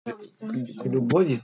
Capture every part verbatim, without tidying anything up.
к любови.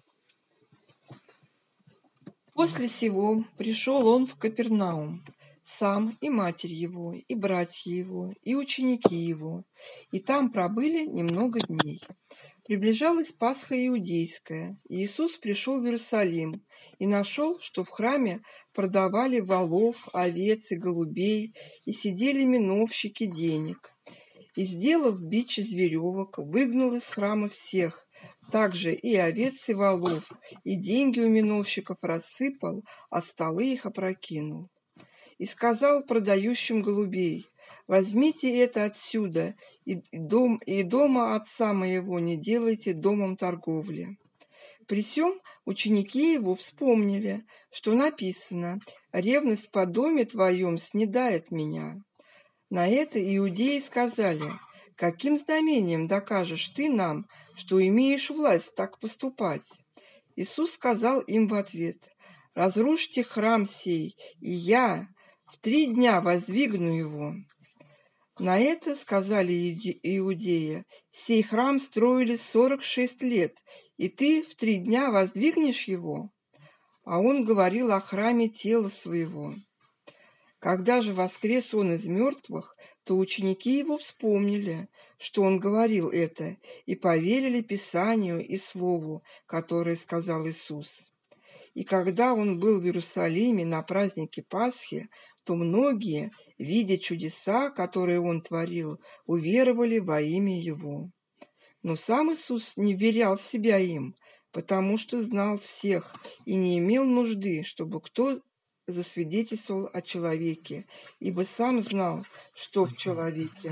После сего пришел он в Капернаум, сам и матерь его, и братья его, и ученики его, и там пробыли немного дней. Приближалась Пасха иудейская, и Иисус пришел в Иерусалим и нашел, что в храме продавали волов, овец и голубей, и сидели миновщики денег. И, сделав бич из веревок, выгнал из храма всех, также и овец, и волов, и деньги у миновщиков рассыпал, а столы их опрокинул. И сказал продающим голубей: возьмите это отсюда, и, дом, и дома отца моего не делайте домом торговли. При сем ученики его вспомнили, что написано: ревность по доме твоем снедает меня. На это иудеи сказали: каким знамением докажешь ты нам, что имеешь власть так поступать? Иисус сказал им в ответ: разрушьте храм сей, и я в три дня воздвигну его. На это сказали иудеи: сей храм строили сорок шесть лет, и ты в три дня воздвигнешь его? А он говорил о храме тела своего. Когда же воскрес он из мертвых, то ученики его вспомнили, что он говорил это, и поверили Писанию и Слову, которое сказал Иисус. И когда он был в Иерусалиме на празднике Пасхи, то многие, видя чудеса, которые он творил, уверовали во имя его. Но сам Иисус не вверял себя им, потому что знал всех и не имел нужды, чтобы кто засвидетельствовал о человеке, ибо сам знал, что в человеке.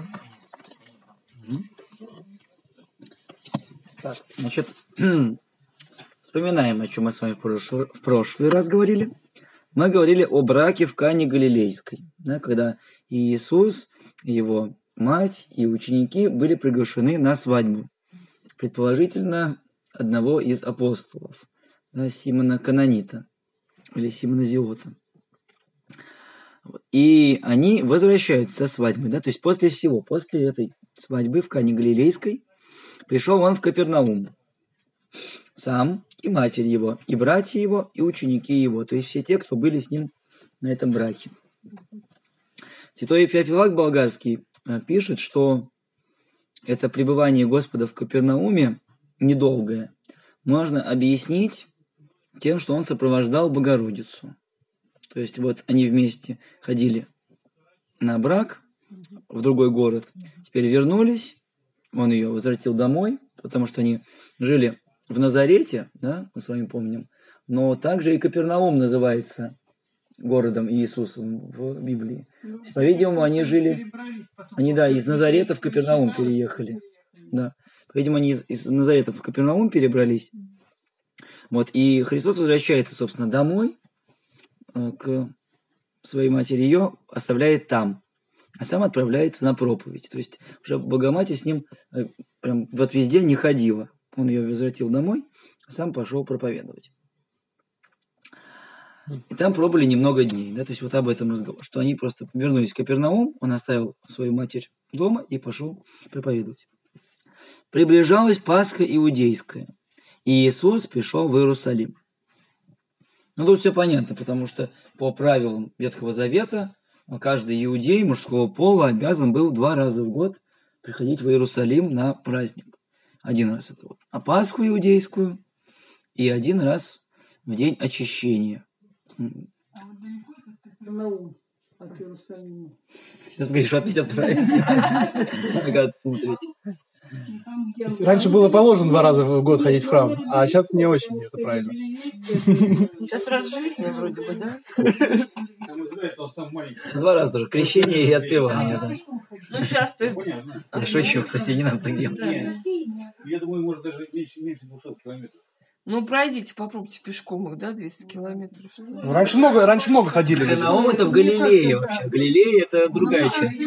Так, значит, вспоминаем, о чем мы с вами в прошлый, в прошлый раз говорили. Мы говорили о браке в Кане Галилейской, да, когда Иисус, его мать и ученики были приглашены на свадьбу, предположительно, одного из апостолов, да, Симона Канонита или Симона Зиота. И они возвращаются со свадьбы, да, то есть после всего, после этой свадьбы в Кане Галилейской пришел он в Капернаум, сам и матерь его, и братья его, и ученики его, то есть все те, кто были с ним на этом браке. Святой Феофилак Болгарский пишет, что это пребывание Господа в Капернауме недолгое можно объяснить тем, что он сопровождал Богородицу. То есть вот они вместе ходили на брак в другой город, теперь вернулись, он ее возвратил домой, потому что они жили в Назарете, да, мы с вами помним, но также и Капернаум называется городом Иисусом в Библии. По-видимому, они жили, они, да, из Назарета в Капернаум переехали. Да. По-видимому, они из, из Назарета в Капернаум перебрались. Вот, и Христос возвращается, собственно, домой к своей матери, ее оставляет там, а сам отправляется на проповедь. То есть уже Богоматерь с ним прям вот везде не ходила. Он ее возвратил домой, а сам пошел проповедовать. И там пробыли немного дней, да, то есть вот об этом разговор, что они просто вернулись в Капернаум, он оставил свою матерь дома и пошел проповедовать. Приближалась Пасха иудейская, и Иисус пришел в Иерусалим. Ну, тут все понятно, потому что по правилам Ветхого Завета каждый иудей мужского пола обязан был два раза в год приходить в Иерусалим на праздник. Один раз это вот на Пасху иудейскую и один раз в день очищения. А вот далеко это Капернаум от Иерусалима? Сейчас говоришь, ответят правильно. Надо смотреть. Раньше было положено два раза в год ходить в храм, а сейчас не очень это правильно. Сейчас раз в жизни вроде бы, да? Два раза тоже. Крещение и отпевание. Да. Ну, сейчас ты... Я шучу, кстати, не надо так делать. Я думаю, может даже меньше, меньше двухсот километров. Ну, пройдите, попробуйте пешком их, да, двести километров. Ну, раньше много, раньше много ходили. Капернаум это в Галилее вообще. Галилея это другая часть.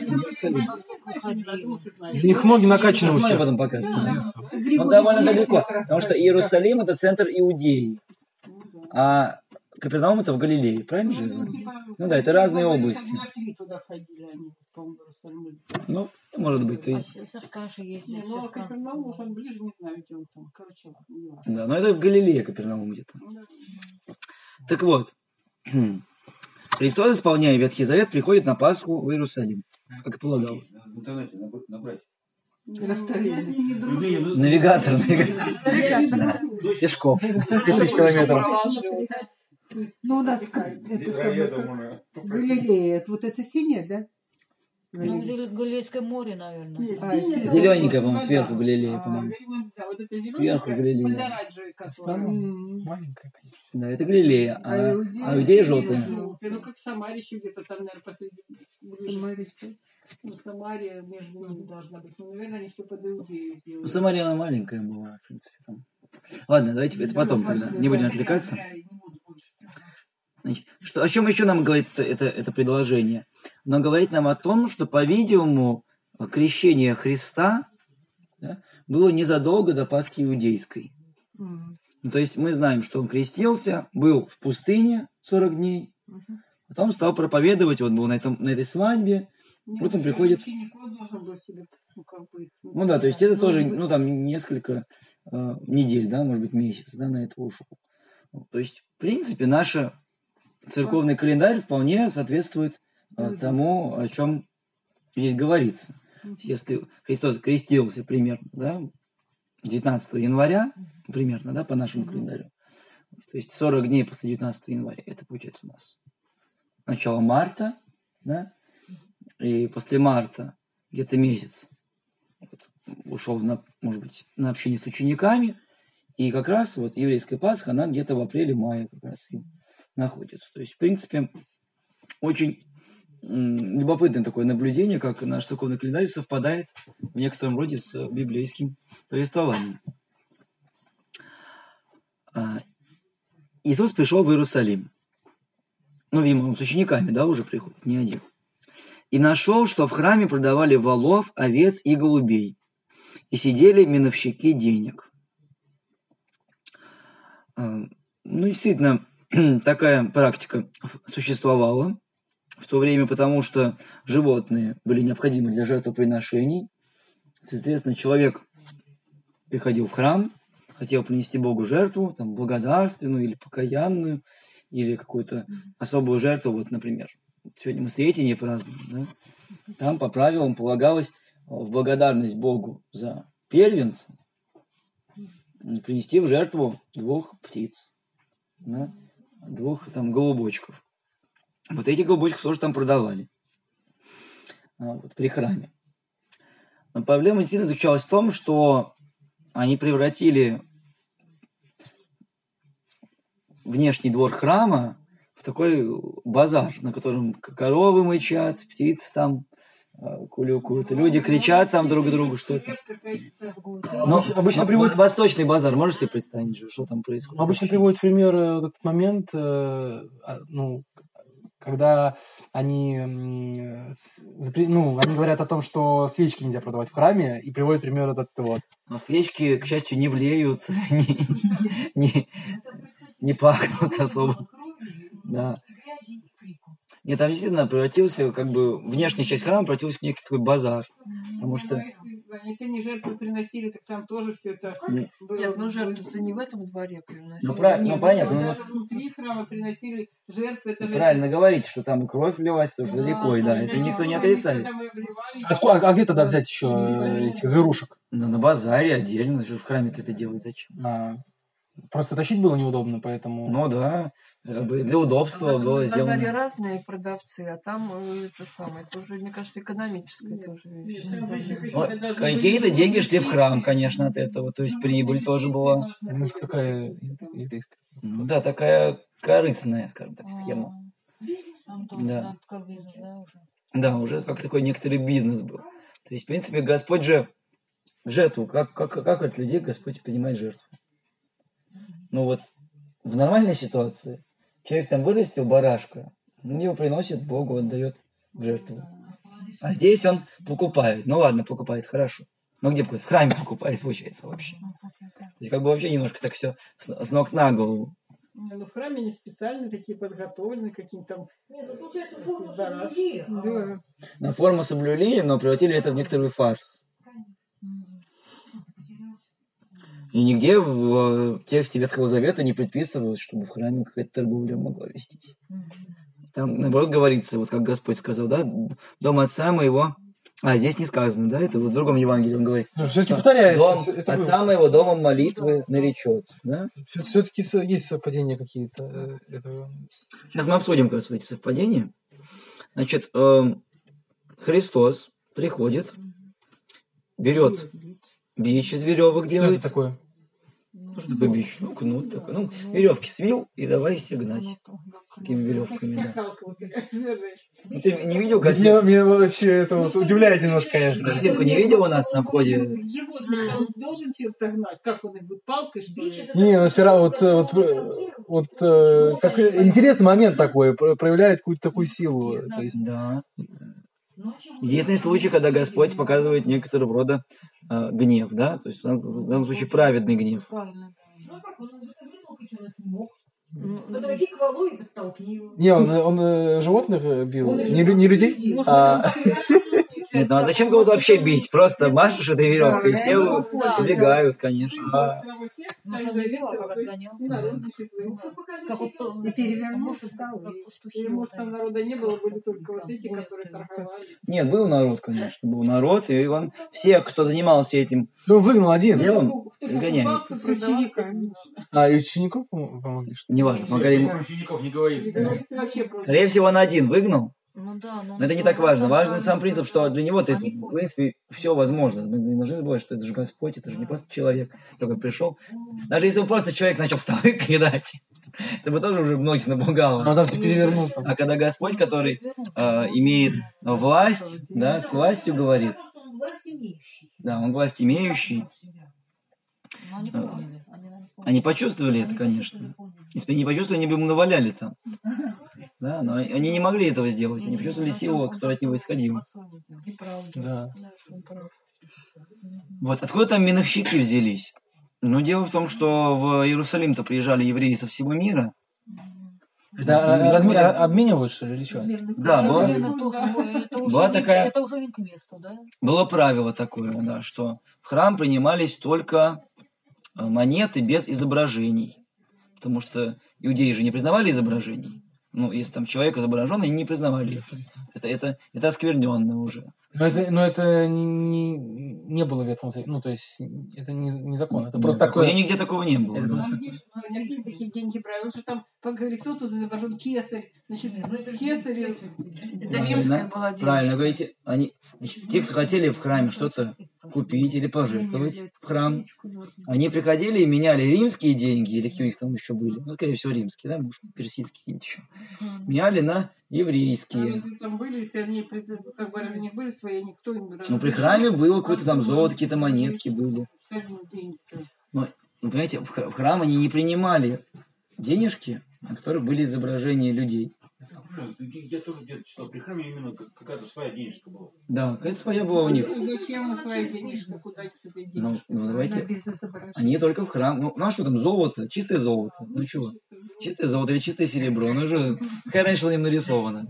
У них ноги накачаны у Посмотрим всех. потом покажется. Он довольно далеко, потому что Иерусалим это центр Иудеи, а Капернаум это в Галилее, правильно же? Ну да, это разные области. Ну, Может быть, ты... Сейчас Каша есть. Не, ну, а Капернаум, может, он ближе, не знаю, где он там. Короче, не важно. Да, но это в Галилее, Капернаум где-то. Так вот, Христос, исполняя Ветхий Завет, приходит на Пасху в Иерусалим, как и полагалось. В интернете набрать. Навигатор, навигатор. Пешком. Тысяч километров. Ну, у нас это самое... Галилея, это вот это синее, да? Ну, Гали- Галилейское море, наверное. А, Зелененькая, по-моему, сверху Галилея, по-моему. Да, вот это Сверху Галилея. подоранжевая, которая. М, Маленькая, конечно. Да, это Галилея, а, а Иудея желтая. желтая. Ну, как Самария еще где-то там, наверное, посреди. Самария. Ну, Самария между ними должна быть. Ну, наверное, они все под Иудею Ну, делают. Самария, она маленькая была, в принципе. Там. Ладно, давайте это потом тогда, не будем отвлекаться. Значит, что, о чем еще нам говорит это, это, это предложение? Оно говорит нам о том, что, по-видимому, крещение Христа, да, было незадолго до Пасхи Иудейской. Мгм. Ну, то есть мы знаем, что он крестился, был в пустыне сорок дней, потом стал проповедовать, вот был на, этом, на этой свадьбе. Не, Вот он ну, приходит- ученик, он должен был себе, ну, как бы... Ну да, то есть это тоже, ну там несколько э, недель, да, может быть месяц, да, на это ушел. То есть, в принципе, наш церковный календарь вполне соответствует э, тому, о чем здесь говорится. Если Христос крестился примерно, да, девятнадцатого января, примерно, да, по нашему календарю, то есть сорок дней после девятнадцатого января, это получается у нас начало марта, да, и после марта где-то месяц вот, ушел, на, может быть, на общение с учениками, и как раз вот еврейская Пасха, она где-то в апреле-мае как раз и находится. То есть, в принципе, очень м, любопытное такое наблюдение, как наш церковный календарь совпадает в некотором роде с библейским повествованием. А, Иисус пришел в Иерусалим. Ну, видимо, он с учениками, да, уже приходит, не один. И нашел, что в храме продавали волов, овец и голубей. И сидели миновщики денег. А, Ну, действительно, такая практика существовала в то время, потому что животные были необходимы для жертвоприношений. Соответственно, человек приходил в храм, хотел принести Богу жертву, там, благодарственную или покаянную, или какую-то особую жертву, вот, например, сегодня мы Сретение празднуем, да? Там по правилам полагалось в благодарность Богу за первенца принести в жертву двух птиц, да? Двух там голубочков. Вот эти голубочки тоже там продавали а, вот, при храме. Но проблема действительно заключалась в том, что они превратили внешний двор храма в такой базар, на котором коровы мычат, птицы там а, кулюкают, и люди кричат там друг другу что-то. Но Обычно- обычно обычно приводят- приводит восточный базар, можешь себе представить, же, что там происходит? Обычно приводят в пример э, вот этот момент, э, а, ну, когда они, м, с- запре- ну, они говорят о том, что свечки нельзя продавать в храме, и приводят пример этот вот. Но свечки, к счастью, не блеют, не, не, не пахнут особо. Да. Нет, там действительно превратился, как бы, внешняя часть храма превратилась в некий такой базар. Потому что... Ну, если, если они жертвы приносили, так там тоже все это Нет. было. Нет, ну жертву-то не в этом дворе приносили. Ну, правильно, Нет, ну, понятно. там ну, даже внутри храма приносили жертвы. Это же правильно говорите, что там и кровь лилась тоже Да, рекой, да, там это да, никто не они всё отрицает. там и обливали, А, и ку- а где тогда взять еще э, этих зверушек? Но на базаре отдельно, что ж в храме-то это делать зачем? А, просто тащить было неудобно, поэтому... Ну да, как бы для удобства А в было этом базаре сделано. разные продавцы, а там э, это самое, это уже, мне кажется, экономическая тоже вещь. Нет, там же еще Ну, какие-то даже какие-то были деньги шли в храм, чистые. конечно, от этого, то есть Животные прибыль тоже чистые была. должны Немножко были такая быть, там. еврейская. Ну да, такая корыстная, скажем так, схема. Там тоже Да. надо как бизнес, да, уже. Да, уже как такой некоторый бизнес был. То есть, в принципе, Господь же жертву, как, как, как от людей Господь принимает жертву? Ну вот, в нормальной ситуации человек там вырастил барашка, он его приносит Богу, отдает в жертву. А здесь он покупает. Ну ладно, покупает, хорошо. Но где покупает? В храме покупает, получается, вообще. То есть, как бы вообще немножко так все с, с ног на голову. Не, ну в храме они специально такие подготовлены, какие-то там... Нет, ну получается, форму Бараш. соблюли. Да. На форму соблюли, но превратили это в некоторый фарс. И нигде в тексте Ветхого Завета не предписывалось, чтобы в храме какая-то торговля могла вестись. Там, наоборот, говорится, вот как Господь сказал, да, дом отца моего... А, здесь не сказано, да, это вот в другом Евангелии он говорит. Ну, все-таки повторяется. Дом всё- это отца моего домом молитвы наречется, да? Все-таки есть совпадения какие-то. э, этого. Сейчас мы обсудим, как раз, вот эти совпадения. Значит, эм, Христос приходит, берет бич из веревок, Что делает. это такое? Что такое бич? Ну, кнут такой. Ну, веревки свил и давай все гнать. Такими веревками, да. Скакалка вот такая, свежая. Ну, ты не видел Меня, картинку? меня вообще это вот удивляет немножко, конечно. Картинку не видел у нас на входе? Животных он должен чем-то гнать. Как он их будет, палкой, что ли? Не, ну все равно вот, э, вот, э, вот э, как интересный момент такой, про- проявляет какую-то такую силу. То есть, Да. Единственный случай, когда Господь показывает некоторого рода э, гнев, да? То есть в данном в данном случае праведный гнев. Правильно. Ну как, он вытолкать он их не мог. Подойди к валу и подтолкни его. не, он, он э, животных э, бил, Он и не, лю- не людей. людей. А, Нет, ну а зачем кого-то вообще бить? Просто машешь этой веревкой, и все Да, да. убегают, конечно. а, Маша любила, как отгонял. Как вот И перевернулся, может, стал, как и- пастухи. И, может, там вот народа не было, были только Там вот эти, будет, которые да. торговали. Нет, был народ, конечно, был народ, и он, все, кто занимался этим ну, выгнал один. делом, Кто изгоняли. покупал, кто С продавал, учениками. А, и учеников пом- помогли, что ли? неважно, помогали ему. Про учеников не говорится. Вообще просто. Скорее всего, он один выгнал, Ну да, но, но это не так важно. Важен сам принцип, что для него это, в принципе, все возможно. Мы не должны забывать, что это же Господь, это же не просто человек, такой пришел. Даже если бы просто человек начал столы кидать, это бы тоже уже многих напугало. Ну, там все перевернул. Там. А когда Господь, который э, имеет власть, да, с властью говорит, Он власть имеющий. да, он власть имеющий, Но они поняли. Они, наверное, поняли. они почувствовали это, конечно. Если бы они не почувствовали, они бы ему наваляли там. Да, но они не могли этого сделать, они почувствовали силу, которая от него исходила. Да. Вот откуда там миновщики взялись? Ну, дело в том, что в Иерусалим-то приезжали евреи со всего мира. Это а, разме- а, обменивают, что ли, или что? Да, Ну, было, наверное, тоже, ну, это уже была не- такая- Это уже не к месту, да? было правило такое, да, что в храм принимались только э, монеты без изображений. Потому что иудеи же не признавали изображений. Ну, если там человек изображен, они не признавали это. Это, это, это оскверненно уже. Но это, но это не, не, не было в этом, ну, то есть, это не, не закон, это Ну, просто такое такое... нигде такого не было. Это да. Ну, а где ж- ну, а где такие деньги брали? Он же там поговорили, кто тут изображен кесарь. Значит, кесарь. Это Правильно, римская была девушка. Правильно говорите. Они, значит, те, кто хотели в храме что-то купить или пожертвовать в храм, они приходили и меняли римские деньги, или какие у них там еще были, ну, скорее всего, римские, да, может, персидские какие-нибудь еще, меняли на А еврейские. если там были, если они пред- как бы разве не были свои, никто им Ну, при храме было какое-то там золото, какие-то монетки были. деньги-то. Но, ну, понимаете, в хра- в храм они не принимали денежки, на которых были изображения людей. Я тоже где-то читал, при храме именно как- какая-то своя денежка была. Да, какая-то своя была у них. Ну, зачем мы свои денежки, куда их себе Ну, денежки? ну, давайте, Без изображения. они только в храм. Ну, ну, а что там, золото, чистое золото. Ну, чего? Чистое золото или чистое серебро. Ну, же, какая разница, что на нем нарисовано?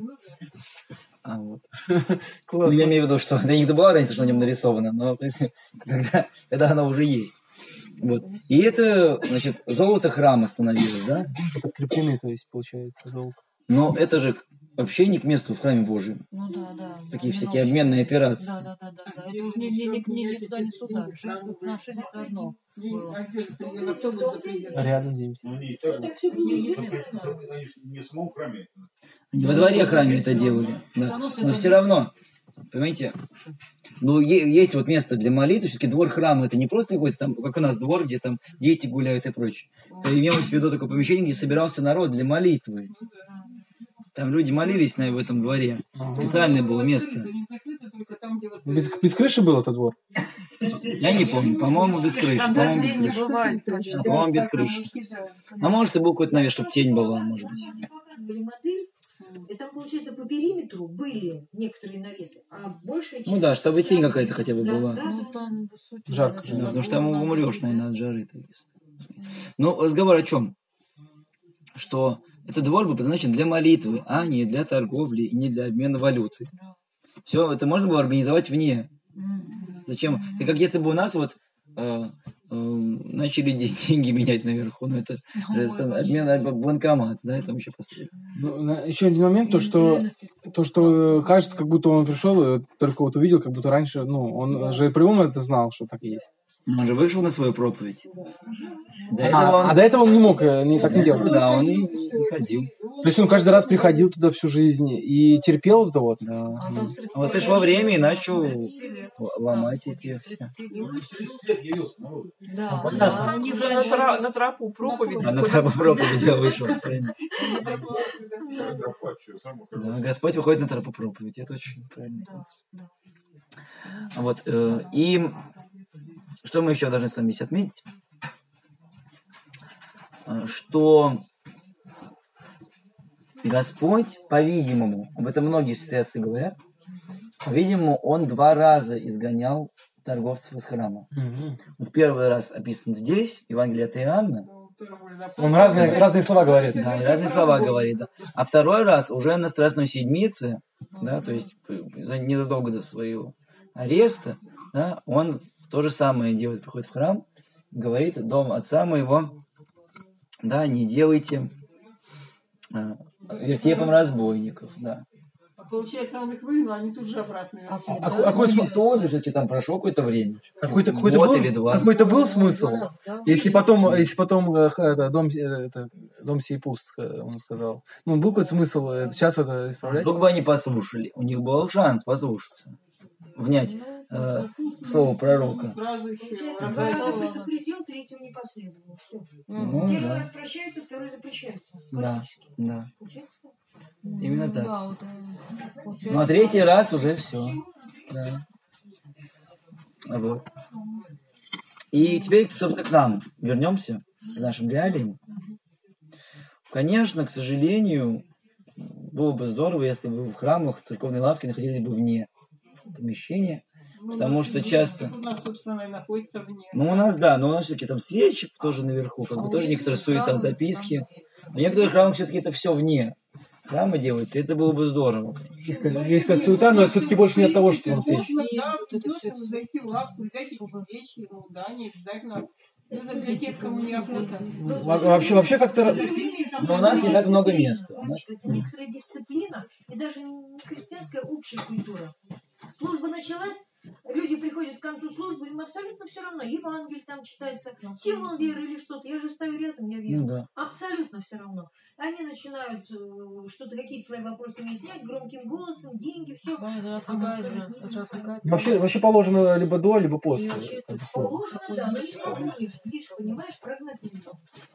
А, вот. Ну, Классно. я имею в виду, что для них была разница, что на нем нарисовано, но то есть, когда, когда оно уже есть. Вот. И это, значит, золото храма становилось, да? Подкреплены, то есть, получается, золото. Но это же вообще не к месту в храме Божьем. Ну да, да. Такие да, всякие немножко. обменные операции. Да, да, да, да. да. Это уже не, не, не, не, не туда, не сюда. Жертвоприношение это одно Деньги, было. а где же приедет? Автобус да приедет? Рядом где-нибудь. Ну, они и так Так все было. Не, не просто местно. они ж не в самом храме. Они во дворе храме это делали. Да. Да, ну, Но это все равно, понимаете, ну, е- есть вот место для молитвы, все-таки двор храма, это не просто какой-то там, как у нас двор, где там дети гуляют и прочее. Это имелось в виду такое помещение, где собирался народ для молитвы. Там люди молились на в этом дворе. Специальное было место. Не закрыто, только там, где вот... Без, без крыши был этот двор? Я не помню, по-моему, без крыши. Там По-моему, без дождей не крыши. бывает. точно. По-моему, без крыши. А может, и был какой-то навес, чтобы тень была, может быть. Нам показывали модель, и там, получается, по периметру были некоторые навесы, а большая часть... Ну да, чтобы тень какая-то хотя бы Да, была. да, Ну да. там высокие. Жарко даже же, Да, потому что заборы там надо умрешь, быть. наверное, от жары. так если. Ну, разговор о чем? что этот двор был предназначен для молитвы, а не для торговли и не для обмена валюты. Все это можно было организовать вне. Зачем? Это как если бы у нас вот э, э, начали деньги менять наверху, но это ну, обмен банкомат, да, это вообще поставили. Ну, еще один момент, то что, то, что кажется, как будто он пришел, только вот увидел, как будто раньше, ну, он же по-любому это знал, что так и есть. Он же вышел на свою проповедь. До а, он... а до этого он не мог, не так не делал. Да, он не, не ходил. То есть он каждый раз приходил туда всю жизнь и терпел это вот? Да. А вот пришло время и начал ломать да, эти все. Да, а да. У них же на, тра- на тропу проповеди. А на тропу проповеди вышел. Да, Господь выходит на тропу проповеди. Это очень правильный вопрос. Вот, э, и что мы еще должны с вами здесь отметить? Что Господь, по-видимому, об этом многие ситуации говорят, по-видимому, Он два раза изгонял торговцев из храма. Mm-hmm. Вот первый раз описан здесь, Евангелие от Иоанна. Он разные, разные слова говорит. Да, разные слова говорит. Да. А второй раз уже на Страстной Седмице, да, то есть незадолго до своего ареста, да, он то же самое делает, приходит в храм, говорит: дом отца моего, да, не делайте а, вертепом разбойников, да. Получается, он их выгнал, они тут же обратно. А, а, а какой смысл? Тоже все-таки там прошло какое-то время. Какой-то, какой-то, был, или два. какой-то был смысл. Если потом, если потом это, дом, это, дом сей пуст, он сказал. Ну, был какой-то смысл сейчас это исправлять? Вдруг бы они послушали. У них был шанс послушаться. Внять э, слово пророка. Сразу еще. Два раза предупредил, третьего не последовало. Все. Ну, Первый да. раз прощается, второй запрещается. Да, да. Получается? Именно так. Да, вот, ну, а третий раз уже все. Да. Вот. И теперь, собственно, к нам вернемся, к нашим реалиям. Конечно, к сожалению, было бы здорово, если бы в храмах церковные лавки находились бы вне помещения, ну, потому что часто... У нас, собственно, находится вне. Ну, у нас, да, но у нас все-таки там свечи тоже наверху, как бы а тоже некоторые суета, записки. В некоторых храмах все-таки это все вне храма делается, это было бы здорово. Есть, есть как суета, но все-таки больше не от того, что там свечи. Да, можно зайти в лавку, взять эти свечи, ну да, не обязательно. Ну, для тех, кому не охота. Вообще, вообще как-то... Но у нас не так много места. Это некоторая дисциплина и даже не христианская, общая культура. Служба началась, люди приходят к концу службы, им абсолютно все равно. Евангелие там читается, символ веры или что-то. Я же стою рядом, я верю. Ну, да. Абсолютно все равно. Они начинают э, что-то, какие-то свои вопросы выяснять громким голосом, деньги, все. Да, да, отвлекает же, это отвлекает. Вообще, вообще положено либо до, либо после. Положено, да, но не прогонишь. Видишь, понимаешь, прогнать нельзя.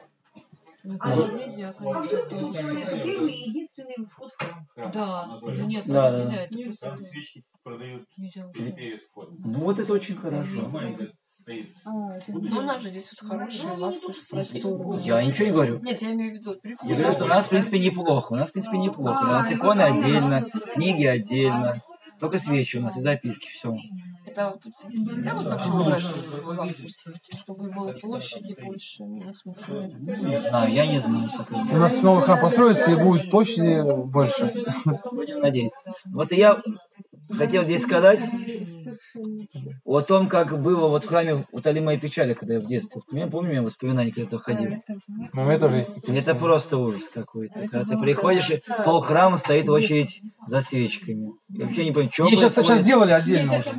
А, нельзя, а вдруг тут человек первый и единственный вход в храм? Да, нет, да, нельзя. Да. Это просто... Там свечки продают перед входом. Ну вот это очень хорошо. Ну, у нас же здесь вот хорошая лавка, просторная. Я ничего не говорю. Нет, я имею в виду, при Я говорю, что у нас, в принципе, неплохо. У нас, в принципе, неплохо. У нас иконы отдельно, книги отдельно. Только свечи у нас и записки, все. Это нельзя вот вообще убрать лавку, чтобы было площади больше, ну, в смысле места. Не знаю, я не знаю. У нас новый храм построится и будет площади больше. Будем надеяться. Вот я хотел здесь сказать о том, как было вот в храме «Утоли мои печали», когда я в детстве. Я помню, у меня воспоминания, когда я ходил. Ну, это тоже есть. Это просто ужас какой-то. Когда ты приходишь, и полхрама стоит в очередь за свечками. Я вообще не понимаю, что происходит. Сейчас, сейчас сделали отдельно уже.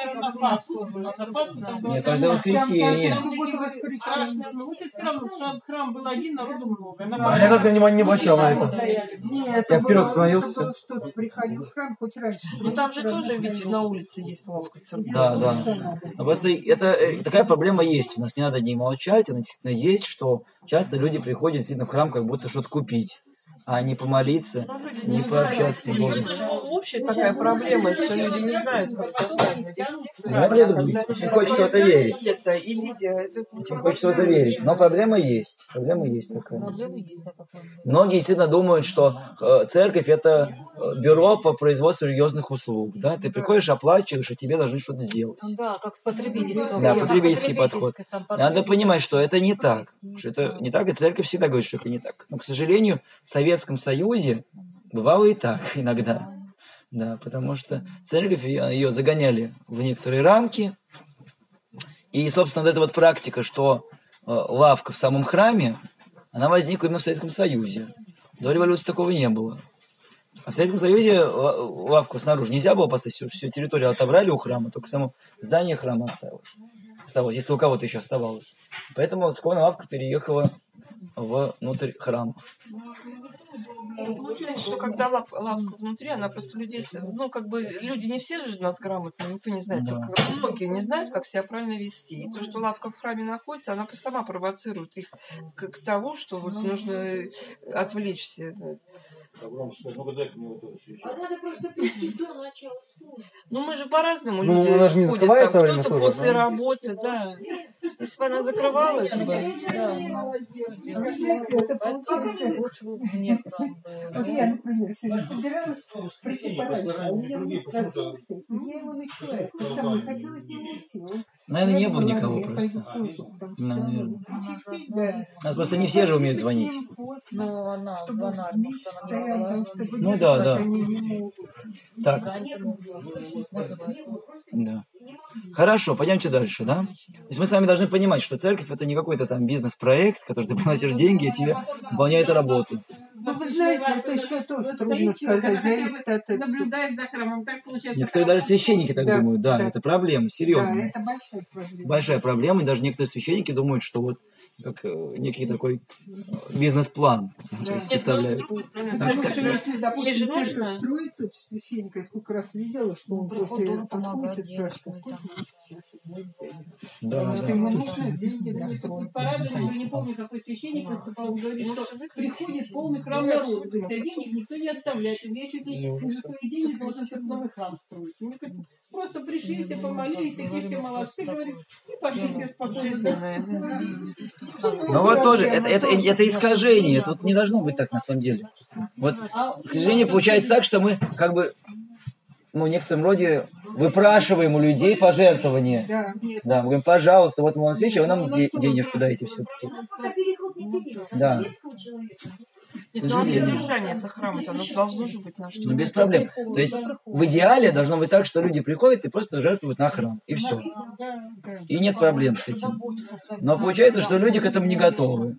Нет, каждое воскресенье. Страшно. Ну, вот и странно, что храм был один, народу много. Я как-то внимания не обращал на это. Нет, я вперед становился. Что-то приходил в храм хоть раньше. Ну, там же тоже, ведь на улице есть лавка церковь. Да, да. Но просто это, такая проблема есть. У нас не надо не молчать, она действительно есть, что часто люди приходят действительно в храм, как будто что-то купить, а не помолиться, не пообщаться с Богом. общая такая проблема, что люди не знают, как себя правильно вести. Ну, мне думаю, очень хочется в это верить. Это, и видео, это Очень хочется в это верить. Но проблема есть. Проблема есть такая. Проблемы есть, да, какая. Многие действительно думают, что э, церковь это э, бюро по производству религиозных услуг. Да? Ты приходишь, оплачиваешь, и тебе должны что-то сделать. Да, как потребительский. Да, потребительский подход. Там, Надо понимать, что это не так. Что это не так, и церковь всегда говорит, что это не так. Но, к сожалению, в Советском Союзе бывало и так иногда. Да, потому что церковь, ее, ее загоняли в некоторые рамки. И, собственно, вот эта вот практика, что э, лавка в самом храме, она возникла именно в Советском Союзе. До революции такого не было. А в Советском Союзе лавку снаружи нельзя было поставить, всю, всю территорию отобрали у храма, только само здание храма осталось. Осталось, если у кого-то еще оставалось. Поэтому скоро лавка переехала внутрь храма. Получается, что когда лав, лавка внутри, она просто людей, ну, как бы, люди не все же у нас грамотные, никто не знает, Да. как, многие не знают, как себя правильно вести. И то, что лавка в храме находится, она сама провоцирует их к, к тому, что вот нужно отвлечься. Ну-ка, дай-ка мне вот эту свечу. А надо просто прийти до начала службы. Ну, мы же по-разному Ну, люди она же не ходят, закрывается там, во время кто-то службы, после да? работы, да. Если бы она закрывалась бы. Да, ну, лучше бы вне храма было. Вот я, например, сегодня собиралась прийти Синий, пораньше, а у меня другие муж почему-то- проснулся, и я его начала. Я сама хотела от него уйти. Он- Наверное, не я было думала, никого я просто. пойду тоже, потому что Да, он наверное. кричит, да. У нас просто не все же умеют звонить. Ну, она Чтобы звонарь, вместе может, она не стояли, могла потому что звонить. Ну да, да. они не могут. Так, Можно было. да. Хорошо, пойдемте дальше, да? То есть мы с вами должны понимать, что церковь это не какой-то там бизнес-проект, в который ты приносишь деньги, и тебе выполняет работу. Ну, вы знаете, это еще тоже трудно сказать, зависит от этого. Наблюдает за храмом, так получается. Некоторые даже священники так Да, думают, да, да. это проблема, Да, серьезно. это большая проблема. Большая проблема, и даже некоторые священники думают, что вот как э, некий такой э, бизнес-план то есть, составляют. С другой стороны, Так Потому что- что если, допустим, Ей же церковь нужно- строит тот священник, я сколько раз видела, что он Приход после дома подходит помогает и спрашивает, девушкам, сколько там. вы сейчас будете? Да, Потому что да. ему нужно деньги на Тут стройку. порадовались, я не помню, какой священник выступал, он говорит, что приходит полный храм народу, говорит, а денег никто не оставляет. Я чуть ли не за свои деньги должен этот новый храм строить. Мы говорит, просто пришли, все помолились, такие все молодцы, говорит, и пошли все спокойно. жизненная, да. Ну вот тоже, это, это, это искажение, тут не должно быть так на самом деле. Вот, А к сожалению, получается так, что мы как бы, ну, в некотором роде выпрашиваем у людей пожертвования. Да. Да, мы говорим, пожалуйста, вот мы вам свечи, а вы нам де- денежку дайте все-таки. Пока переход не период. А Да. советского человека. К Ну, а сожалению. содержание это храма-то, оно должно же быть на что. Ну, без проблем. То есть в идеале должно быть так, что люди приходят и просто жертвуют на храм. И все. И нет проблем с этим. Но получается, что люди к этому не готовы.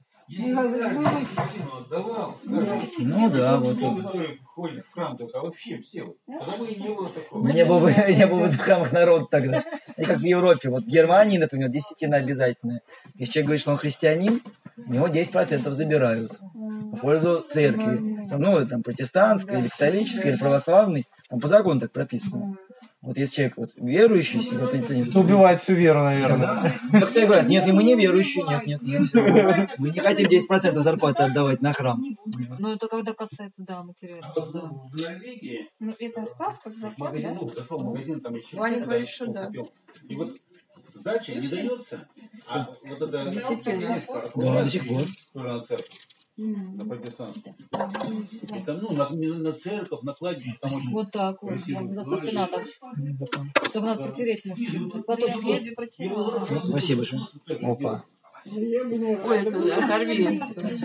Ну да, вот. Которые ходят в храм только, а вообще все. вот. Тогда бы и не было такого. Ну, не было бы, не было бы в храмах народ тогда. И как в Европе. Вот в Германии, например, десятина обязательная. Если человек говорит, что он христианин, у него десять процентов забирают в пользу церкви. Там, ну, там, протестантской, или католической, или православной. Там по закону так прописано. Вот если человек вот, верующий себя позиционирует. Это убивает всю веру, наверное. Так кто и говорит, нет, мы не верующие, нет, нет, нет, всё. Мы не хотим десять процентов зарплаты отдавать на храм. Ну, это когда касается, да, материала. А вот в Норвегии Ну, это осталось как зарплата, магазин, да? ну, зашел в магазин, там еще. Ваня когда говорит, что да. купил. И вот сдача не дается, а вот это Десятина. книжка Да, до сих пор. тоже на церковь, на протестантскую. Это, ну, на, не на церковь, на кладбище, там очень Вот так вот. красиво. Доставка надо. Только надо протереть, может. Платочек есть? Спасибо большое. Опа. Ой, это оторви. Не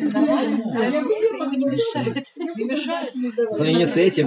мешает. Не мешает? В сравнении с этим.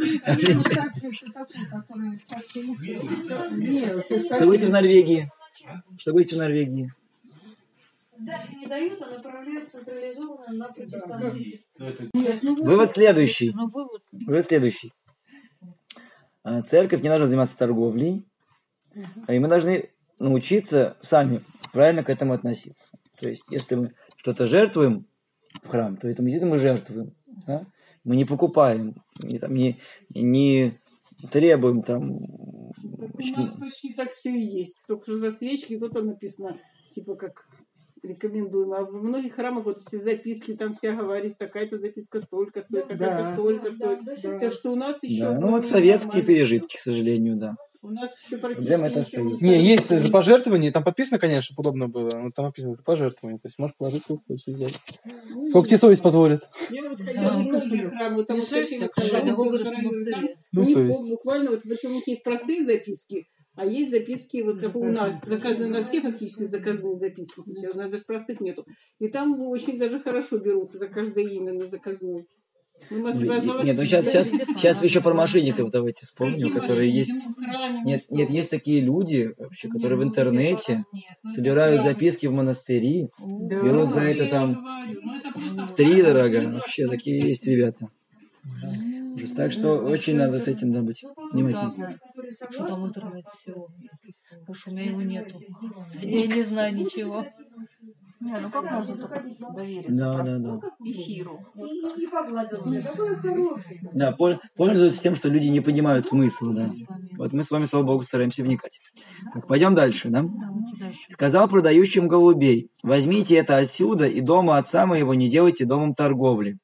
Что будете в Норвегии? Что будете в Норвегии? Сдачу не дают, а направляют централизованно на протестантов. Это Вывод следующий. Ну, вывод. Вывод следующий. А, Церковь не должна заниматься торговлей, и мы должны научиться сами правильно к этому относиться. То есть, если мы что-то жертвуем в храм, то это действительно мы жертвуем. Да? Мы не покупаем, не, там, не, не требуем там. У нас почти так все и есть. Только что за свечки, вот там написано, типа как рекомендуем. А в многих храмах вот все записки, там вся говорит, такая-то записка столько стоит, такая-то Да. столько стоит. Да. Так что у нас еще... Да, ну вот советские пережитки, к сожалению, да. У нас еще Проблема это практически ничего Не, есть за пожертвование, там подписано, конечно, чтобы удобно было, но там написано за пожертвование, то есть можешь положить сколько хочешь взять. Ну, Сколько тебе совесть позволит? Я вот Да, ходила в многие кошелек. храмы, там Не вот такие шерсть, вот а храмы, Да, в там Волгоградском монастыре. Ну, у них совесть. буквально, вот, причем у них есть простые записки, а есть записки, вот как у нас, заказаны на все фактически заказанные записки сейчас, у нас даже простых нету. И там очень даже хорошо берут за каждое имя на заказной. Ну, мы образовались- Нет, ну сейчас, сейчас, сейчас еще про мошенников давайте вспомним, Какие которые есть. мошенники? Мы в храме, Нет, мы нет, что? есть такие люди, вообще, которые в Ну, интернете нет, ну, собирают да. записки в монастыри, Да. берут за Я это там говорю, ну, это просто в три факт. дорого. Это Вообще просто такие есть ребята. Ужас. Так что очень надо с этим, да, быть Ну так внимательным. вот. Что там интернет всего? Потому что у меня его нету. Я не знаю ничего. Не, ну как можно только довериться Да, да, да. эфиру? И, и погладился. Какой хороший. Да, пол- пользуются тем, что люди не понимают смысла, да. Вот мы с вами, слава богу, стараемся вникать. Так, пойдем дальше, да? Сказал продающим голубей: возьмите это отсюда, и дома отца моего не делайте домом торговли.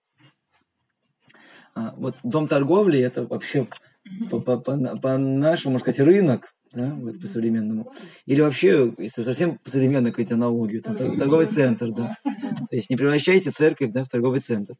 А, вот дом торговли — это вообще по, по, по, по нашему, можно сказать, рынок, да, вот по современному. Или вообще, если совсем по современной какой-то аналогию, там, тор- торговый центр, да. То есть не превращайте церковь, да, в торговый центр.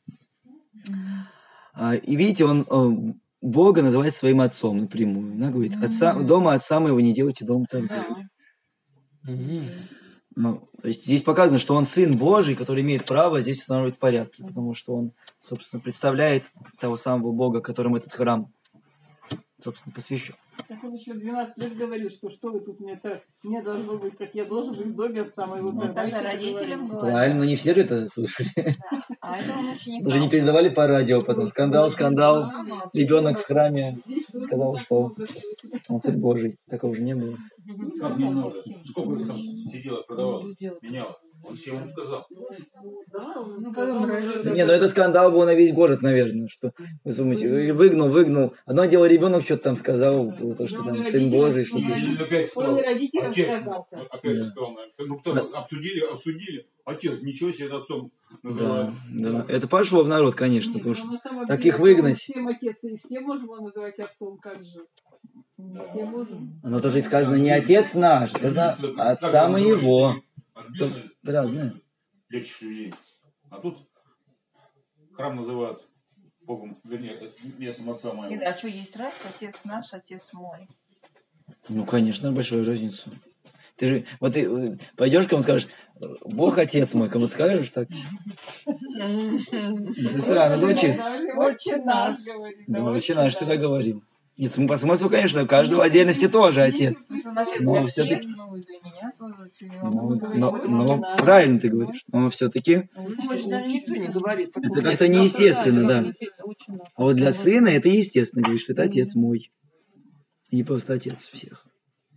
А, и видите, он э, Бога называет своим отцом напрямую. Да, говорит: отца, дома отца моего не делайте дом торговли. Мгм. Ну, то есть здесь показано, что он сын Божий, который имеет право здесь устанавливать порядки, потому что он, собственно, представляет того самого Бога, которому этот храм, собственно, посвящен. Так он еще двенадцать лет говорил, что что вы тут, мне это не должно быть, как я должен быть в доме отца моего. Ну, Тогда Это еще родителям говорил. говорят. Правильно, но не все же это слышали. А это он ученикам. Даже не передавали по радио потом. Скандал, скандал. Ребенок в храме сказал, что он сын Божий. Такого же не было. Как не надо? Сколько ты там сидела, продавала, меняла? Он всем вам сказал. Да, он Ну, сказал, потом что- Да не, ну это скандал был на весь город, наверное. Что, вы думаете, выгнул, выгнул. Одно дело, ребенок что-то там сказал, то, что там сын Божий, что-то еще. Родителям опять Он сказал. и родителям Отец, сказал. ну, опять же Да. сказал, наверное. Ну, кто обсудили, обсудили. Отец, ничего себе отцом Да, называют. да. Это пошло в народ, конечно, Нет, потому ну, что на самом так деле, их выгнать. Всем отец, и все можем его называть отцом, как же. Все можем. оно тоже сказано не отец наш, сказано отца моего. Написано, Это разное. лечишь людей. А тут храм называют Богом, вернее, местным отца моего. А что, есть раз, отец наш, отец мой. Ну, конечно, большую разницу. Ты же, вот ты э, пойдешь, кому скажешь: Бог отец мой, кому скажешь так? Это странно звучит. Отче наш, говорит. Да, отче наш всегда говорил. Нет, см- по смыслу, конечно, у каждого отдельности тоже отец. Но все-таки, Ну, и для меня тоже очень ну, много. но, но правильно ты говоришь, но все-таки Больше даже никто не говорит. это как-то неестественно, да. А вот для сына это естественно, говорит, что это отец мой. И не просто отец всех.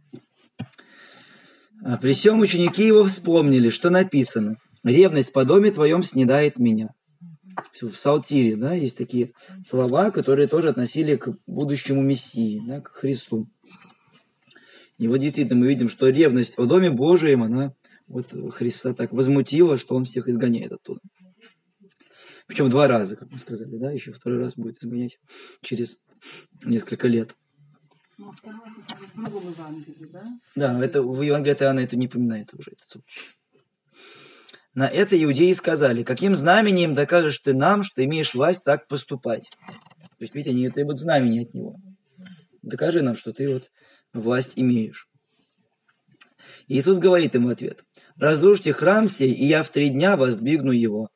А при всем ученики его вспомнили, что написано: ревность по доме твоем снедает меня. В Псалтире, да, есть такие слова, которые тоже относили к будущему Мессии, да, к Христу. И вот действительно мы видим, что ревность о доме Божием, она вот Христа так возмутила, что он всех изгоняет оттуда. Причем два раза, как мы сказали, да, еще второй раз будет изгонять через несколько лет. Ну, второй раз это в другом Евангелии, да? Да, но это в Евангелии от Иоанна это не упоминается уже, этот случай. На это иудеи сказали: каким знамением докажешь ты нам, что имеешь власть так поступать? То есть, видите, они требуют знамения от него. Докажи нам, что ты вот власть имеешь. Иисус говорит им в ответ: разрушьте храм сей, и я в три дня воздвигну его.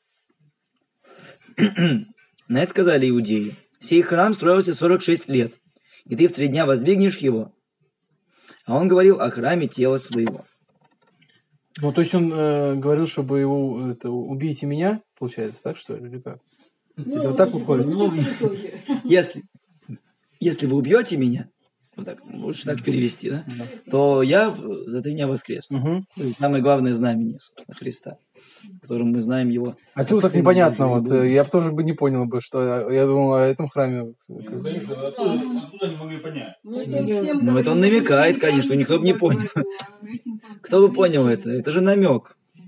На это сказали иудеи: сей храм строился сорок шесть лет, и ты в три дня воздвигнешь его. А он говорил о храме тела своего. Ну, то есть он э, говорил, чтобы его это, убейте меня, получается, так что ли, или как? Ну, Это вот так выходит? ну, в итоге. Если, если вы убьете меня, вот так, лучше так перевести, да, то я в- за три дня воскресну. Мгм. То есть самое главное знамение, собственно, Христа, которым мы знаем его. А чего так Сына непонятно? Божьего Вот, Бога. э, я бы тоже бы не понял бы, что я думал о этом храме. Ну, конечно, откуда, откуда они могли понять? Ну, это он всем Ну, это он говорит, намекает, никому конечно, не никто бы не говорит, понял. а этим там Кто бы понял это? Это же намек.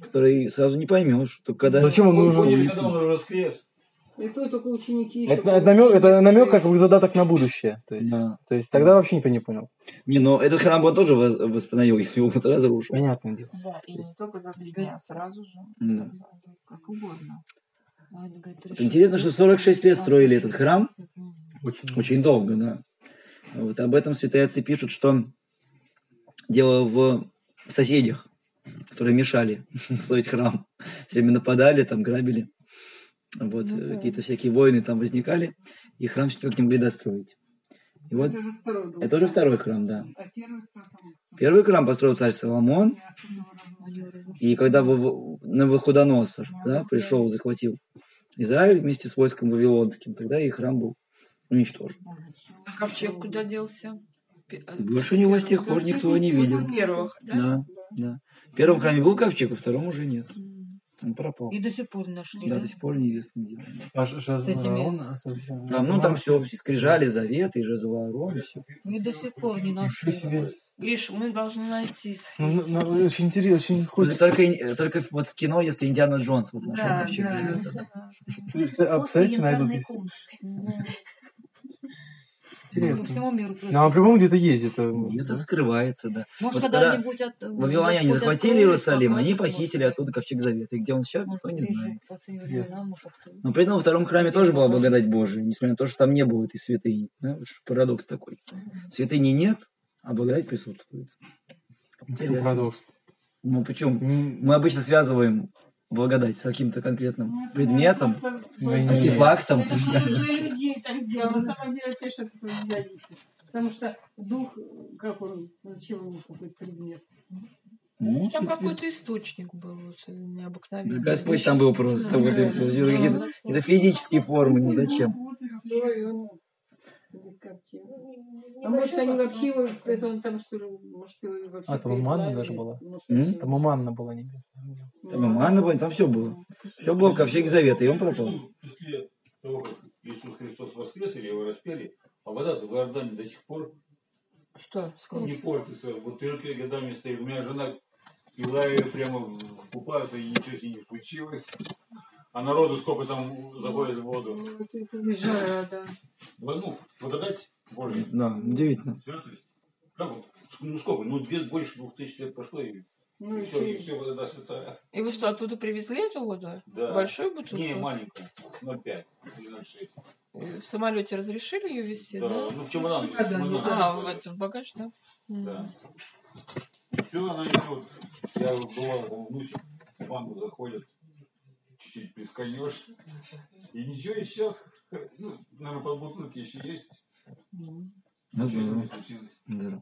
который сразу не поймешь. Только когда... Зачем он нужен? Поняли, когда он воскрес. И то только ученики еще. Это, это, намек, это намек как бы задаток на будущее. То есть, Да. то есть тогда вообще никто не понял. Не, но этот храм он тоже воз- восстановил, если его вот разрушил. Понятное дело. Да, и не только за три дня, сразу же. Да. Как угодно. А это, говорит, Это интересно, что сорок шесть лет строили этот храм. Очень. Очень долго, да. Вот об этом святые отцы пишут, что дело в соседях, которые мешали строить храм. Все время нападали, там грабили. Вот, Ну да. какие-то всякие войны там возникали, и храм все никак не могли достроить. И вот Это уже второй был. это уже второй храм, да. А первый кто там? Первый храм построил царь Соломон, и когда Вав- Навуходоносор, да, пришел, захватил Израиль вместе с войском вавилонским, тогда и храм был уничтожен. А ковчег куда делся? Пе- а, Больше него с тех пор никто не видел. После первых, да? Да, да. В первом храме был ковчег, во втором уже нет. Он пропал. И до сих пор не нашли, Да, да? до сих пор неизвестно где. А Ж- Ж- этими- Аарон, а, Там, ну, там все, скрижали, завет, и Жезлоарон, и все. И до сих пор не Ничего нашли. себе. Гриш, мы должны найти. Ну, ну, ну, очень интересно, очень хочется. Только, только вот в кино, если Индиана Джонс вот нашел Да, ковчег да, завета. да. да. А представляете, найдут, если... По Интересно. всему миру. Ну, а по-моему, где-то есть это. Где-то скрывается, да. Может, Вот когда когда-нибудь от... Вавилоняне Господь захватили откроет, Иерусалим, они покажет, похитили может, оттуда ковчег завета. И где он сейчас, никто не ближе знает. к последним временам, может, Но при этом во втором храме тоже была благодать Божия, несмотря на то, что там не было этой святыни. Да? Вот что парадокс такой. Святыни нет, а благодать присутствует. Почему парадокс? Ну почему? М, Мы обычно связываем благодать с каким-то конкретным предметом, Да не- артефактом. Это просто для людей так сделано. На самом деле, конечно, это не зависит. Потому что дух, как он, зачем ему какой-то предмет? Ну, в Там принципе, какой-то источник был вот, э, да необыкновенный. Господь там был просто, вот и все. Какие-то какие-то физические формы, ну зачем? Вот и все, и он без картины. А может, они вообще его, это он там что ли, может, его вообще... А, там манна переплавили? даже была? Может, М? вообще- Там и манна была небесная. Там и манна была, там все было. Все было в ковчеге завета, и он пропал. После того, как Иисус Христос воскрес, или его распяли, а вода-то в Иордане до сих пор Что? Сколько? не портится. Бутылки годами стоит. У меня жена пила ее прямо купаются, и ничего с ней не случилось. А народу сколько там заходит в воду. Ну, это- это- И жара, да. Ну, благодать Божия. Да, удивительно. Святость. Как вот? Ну сколько? Ну, две, больше двух тысяч лет прошло, и, Ну, и все, и что? все, вода святая. И вы что, оттуда привезли эту воду? Да. Большую бутылку? Не, маленькая. ноль пять или ноль шесть. Э, В самолете разрешили ее везти, Да, да? ну в чемодан. Да, да, чемодан. да. А, в, это, в багаж, да? М. Да. Все, она идет. Я бывал, там внучек в банку заходит, чуть-чуть прискольнешь. И ничего, и сейчас, ну, наверное, под бутылки еще есть. М. Ну, Ничего с ней здорово. не случилось. Здорово.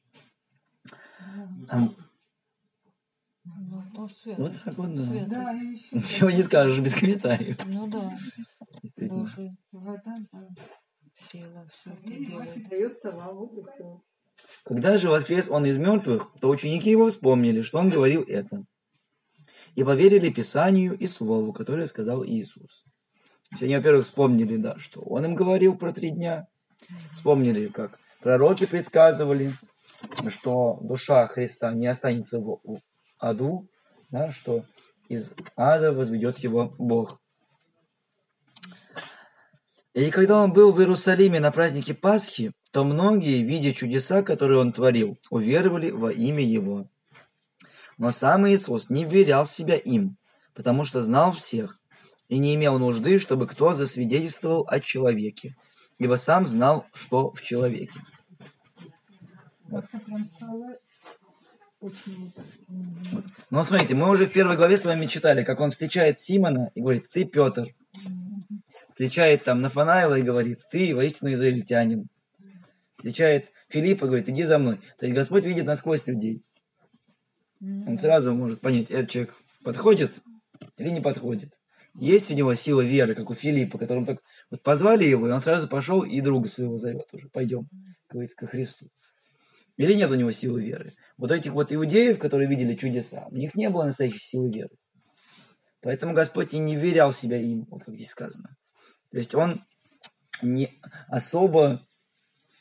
Ну, А, Ну, ну, свет. Вот так вот, да. Свет. Да, и еще Ничего не скажешь без комментариев. Ну да, Действительно. души, вода, да. сила, все это И делает. дается вам, вот и все. Когда же воскрес он из мертвых, то ученики его вспомнили, что он говорил это. И поверили Писанию и Слову, которое сказал Иисус. То есть они, во-первых, вспомнили, да, что он им говорил про три дня. Вспомнили, как пророки предсказывали, что душа Христа не останется в в аду, да, что из ада возведет его Бог. И когда он был в Иерусалиме на празднике Пасхи, то многие, видя чудеса, которые он творил, уверовали во имя его. Но сам Иисус не вверял себя им, потому что знал всех, и не имел нужды, чтобы кто засвидетельствовал о человеке, ибо сам знал, что в человеке. Вот. Это прям стало очень... Ну, смотрите, мы уже в первой главе с вами читали, как он встречает Симона и говорит: ты Петр. Встречает там Нафанаила и говорит: ты воистину израильтянин. Встречает Филиппа и говорит: иди за мной. То есть Господь видит насквозь людей. Он сразу может понять, этот человек подходит или не подходит. Есть у него сила веры, как у Филиппа, которому так вот позвали его, и он сразу пошел и друга своего зовет уже. Пойдем, говорит, ко Христу. Или нет у него силы веры. Вот этих вот иудеев, которые видели чудеса, у них не было настоящей силы веры. Поэтому Господь и не верял себя им, вот как здесь сказано. То есть он не особо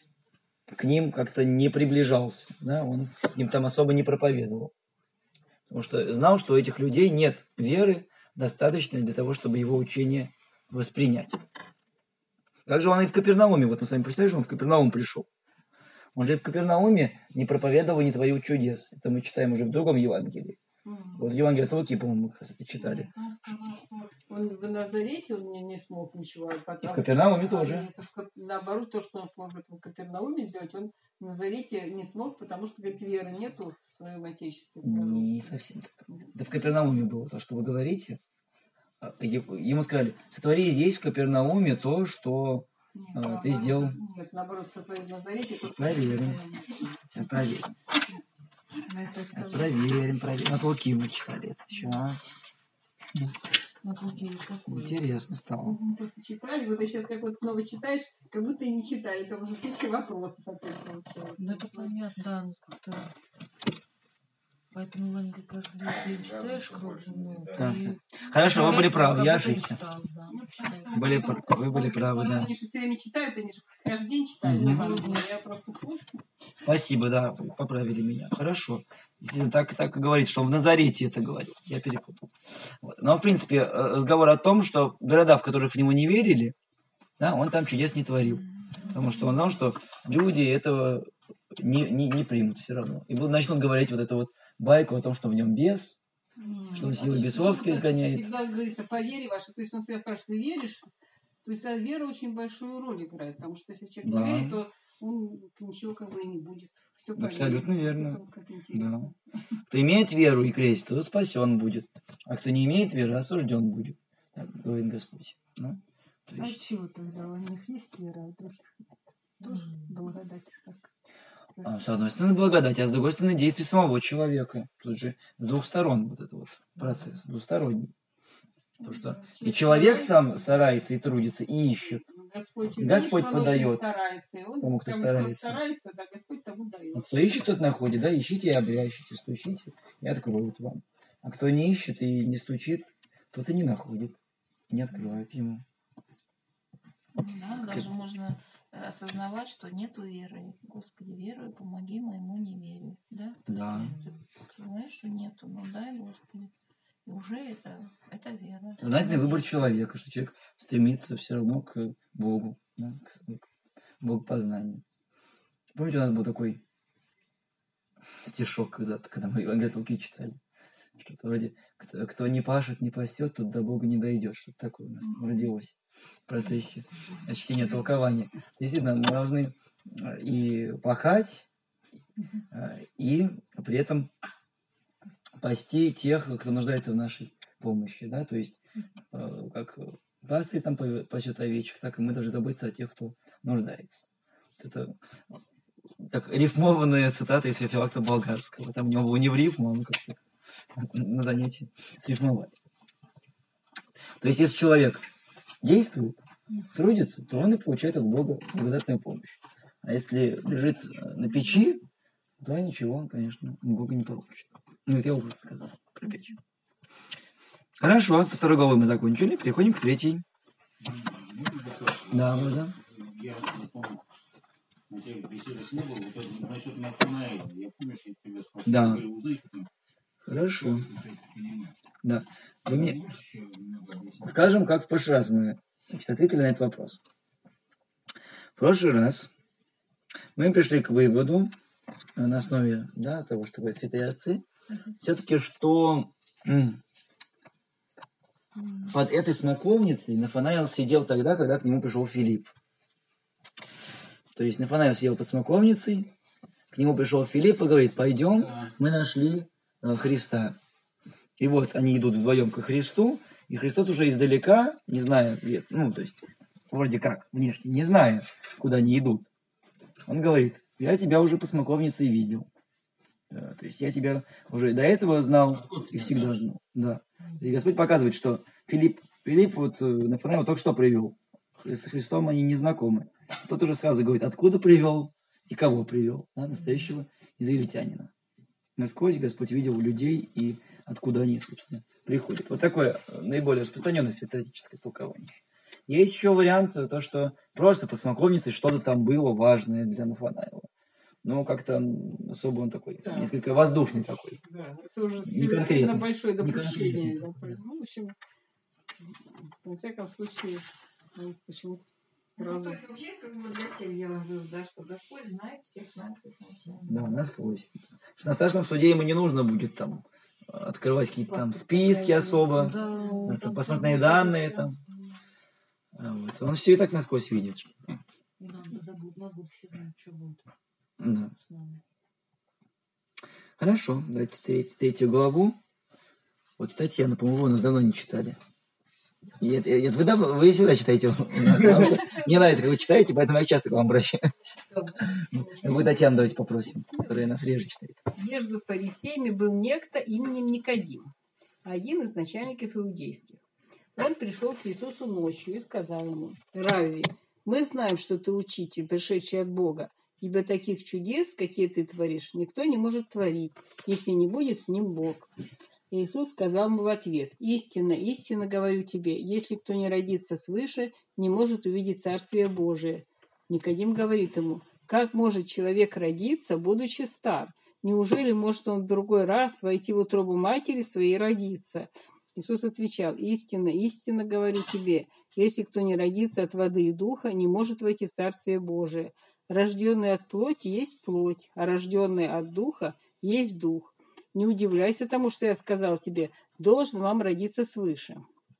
к ним как-то не приближался, да? Он им там особо не проповедовал. Потому что знал, что у этих людей нет веры достаточной для того, чтобы его учение воспринять. Также он и в Капернауме, вот мы с вами прочитали, что он в Капернаум пришел. Он же и в Капернауме не проповедовал, не творил чудес. Это мы читаем уже в другом Евангелии. Вот в Евангелии от Луки, по-моему, мы как раз это читали. Он сказал, что он в Назарете он не, не смог ничего. И в Капернауме а тоже. нет, в Кап- наоборот, то, что он сможет в Капернауме сделать, он в Назарете не смог, потому что, говорит, веры нету в своем отечестве. Не совсем так. Это в Капернауме было то, что вы говорите. А, е- Ему сказали, сотвори здесь, в Капернауме, то, что Нет, а, ты наоборот, сделал. Нет, наоборот, сотвори в Назарете. то, что- Проверим. Сейчас проверим. Сейчас проверим, проверим. От Луки мы читали это. Сейчас. Вот Луки какой? Интересно стало. Мы просто читали, вот ты сейчас как вот снова читаешь, как будто и не читали, там уже тысяча вопросов опять получается. Ну это понятно, да, ну как-то... Поэтому Евангелие каждый день читаешь кругом. Ну, Да. и... Хорошо, вы были правы, я Как будто ошибся. читал, да, Ну, читал. Были пр- вы были правы, да. Они же все время читают, они же каждый день читают. Мгм. Евангелие, я просто слушаю. Спасибо, да, вы поправили меня. Хорошо. Если так, так и говорит, что он в Назарете это говорил. Я перепутал. Вот. Но, в принципе, э, разговор о том, что города, в которых в него не верили, да, он там чудес не творил. Потому что он знал, что люди этого не, не, не примут все равно. И будут, начнут говорить вот эту вот байку о том, что в нем бес, что он силы бесовские изгоняет. Всегда говорится по вере вашей. То есть он всегда спрашивает, ты веришь? То есть а вера очень большую роль играет. Потому что если человек Да. не верит, то он ничего как бы и не будет. Все Абсолютно верно. Как интересно. Да. Кто имеет веру и крестится, тот спасен будет. А кто не имеет веры, осужден будет. Так говорит Господь. Да? То А есть, чего тогда у них есть вера, а у других нет? Тоже благодать как. а, с одной стороны, благодать, а с другой стороны, действие самого человека. Тут же с двух сторон вот этот вот процесс, двусторонний. То, что и человек сам старается и трудится, и ищет. Господь, Господь видишь, он очень подает старается, и он тому, кто прям старается. старается, да, Господь тому А дает. кто ищет, тот находит, да, ищите и обрящите, стучите, и откроют вам. А кто не ищет и не стучит, тот и не находит, и не открывает ему. Да, даже можно осознавать, что нету веры. Господи, верую, помоги моему неверию. Да? Да. Ты знаешь, что нету, ну дай, Господи. И уже это, это вера. Сознательный выбор человека, что человек стремится все равно к Богу, да, к к богопознанию. Помните, у нас был такой стишок когда-то, когда мы Евангелие от Луки читали. Что-то вроде «Кто, кто не пашет, не пасет, тот до Бога не дойдет». Что-то такое у нас там родилось в процессе чтения толкования. Действительно, мы должны и пахать, и при этом пасти тех, кто нуждается в нашей помощи. Да? То есть, как пастырь там пасет овечек, так и мы должны заботиться о тех, кто нуждается. Вот это так рифмованная цитата из Феофилакта Болгарского. Там у него было не в рифму, а мы как-то на занятии срифмовали. То есть, если человек действует, трудится, то он и получает от Бога благодатную помощь. А если лежит на печи, то ничего он, конечно, у Бога не получит. Ну, это я уже сказал про печь. Хорошо, со второй главой мы закончили. Переходим к третьей. Да, вот, да. Я не помню. На тех беседах не было. Вот это насчет Нафанаэля. Я помню, что я тебя спросил. Да. Говорил, узнаете там? Хорошо. Что-то понимаю. Да. Вы мне Можешь еще немного объяснить? скажем, как в прошлый раз мы значит, ответили на этот вопрос. В прошлый раз мы пришли к выводу на основе да, того, что говорят святые отцы, все-таки, что м, под этой смоковницей Нафанаил сидел тогда, когда к нему пришел Филипп. То есть Нафанаил сидел под смоковницей, к нему пришел Филипп и говорит: пойдем, мы нашли э, Христа. И вот они идут вдвоем ко Христу, и Христос уже издалека, не зная, ну, то есть, вроде как, внешне, не зная, куда они идут, он говорит: я тебя уже по смоковнице видел. То есть я тебя уже до этого знал и всегда знал. Да. И Господь показывает, что Филипп, Филипп вот Нафанаил только что привел. С Христом они не знакомы. Тот уже сразу говорит, откуда привел и кого привел. Да, настоящего израильтянина. Насквозь Господь видел людей и откуда они, собственно, приходят. Вот такое наиболее распространенное святоотеческое толкование. Есть еще вариант, то, что просто по смоковнице что-то там было важное для Нафанаила. но как-то особо он такой, Да. несколько воздушный такой. Да, это уже Не сильно конкретно. большое Не допущение. конкретно. Ну, в общем, во всяком случае, он почему-то Ну, сразу... то есть вообще как бы для всех делаем вывод, да, что Господь знает всех нас изначально. Да, насквозь. Что на страшном суде ему не нужно будет там открывать какие-то там Паспорт списки показывает. особо, Да, да, там там паспортные всё данные будет, там. А вот. Он все и так насквозь видит. И нам на буд- на будущее знать, что будет Да. с нами. Хорошо, давайте треть- третью главу. Вот Татьяна, по-моему, вы у нас давно не читали. И это- это вы, давно, вы всегда читаете у нас, потому что мне нравится, как вы читаете, поэтому я часто к вам обращаюсь. Вы, Татьяна, давайте попросим, которая нас реже читает. Между фарисеями был некто именем Никодим, один из начальников иудейских. Он пришел к Иисусу ночью и сказал ему: «Равви, мы знаем, что ты учитель, пришедший от Бога, ибо таких чудес, какие ты творишь, никто не может творить, если не будет с ним Бог». Иисус сказал ему в ответ: «Истинно, истинно говорю тебе, если кто не родится свыше, не может увидеть Царствие Божие». Никодим говорит ему: «Как может человек родиться, будучи стар? Неужели может он в другой раз войти в утробу матери своей и родиться?» Иисус отвечал: «Истинно, истинно говорю тебе, если кто не родится от воды и духа, не может войти в Царствие Божие. Рожденный от плоти есть плоть, а рожденный от духа есть дух. Не удивляйся тому, что я сказал тебе, должен вам родиться свыше.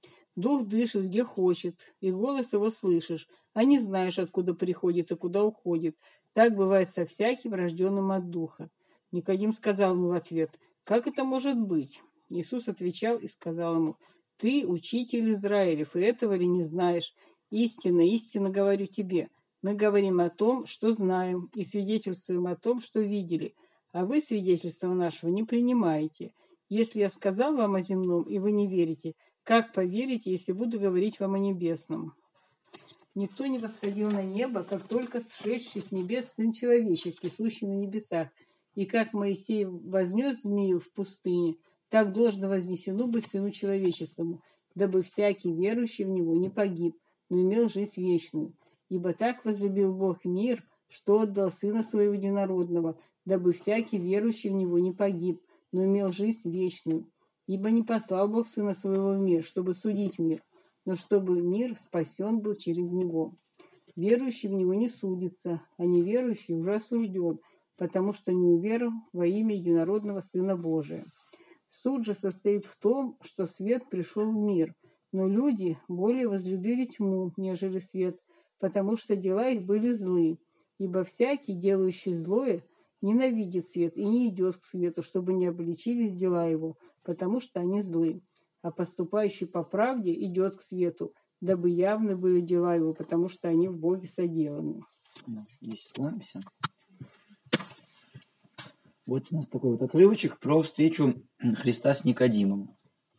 Дух дышит, где хочет, и голос его слышишь, а не знаешь, откуда приходит и куда уходит. Так бывает со всяким, рожденным от духа». Никодим сказал ему в ответ: «Как это может быть?» Иисус отвечал и сказал ему: «Ты учитель Израилев, и этого ли не знаешь? Истинно, истинно говорю тебе, мы говорим о том, что знаем, и свидетельствуем о том, что видели, а вы свидетельства нашего не принимаете. Если я сказал вам о земном, и вы не верите, как поверите, если буду говорить вам о небесном? Никто не восходил на небо, как только сшедший с небес Сын Человеческий, сущий на небесах. И как Моисей вознес змею в пустыне, так должно вознесено быть Сыну Человеческому, дабы всякий верующий в Него не погиб, но имел жизнь вечную. Ибо так возлюбил Бог мир, что отдал Сына Своего Единородного, дабы всякий верующий в Него не погиб, но имел жизнь вечную. Ибо не послал Бог Сына Своего в мир, чтобы судить мир, но чтобы мир спасен был через Него. Верующий в Него не судится, а неверующий уже осужден, потому что не уверовал во имя Единородного Сына Божия. Суд же состоит в том, что свет пришел в мир, но люди более возлюбили тьму, нежели свет, потому что дела их были злы. Ибо всякий, делающий злое, ненавидит свет и не идет к свету, чтобы не обличились дела его, потому что они злы. А поступающий по правде идет к свету, дабы явны были дела его, потому что они в Боге соделаны». Здесь остановимся. Вот у нас такой вот отрывочек про встречу Христа с Никодимом.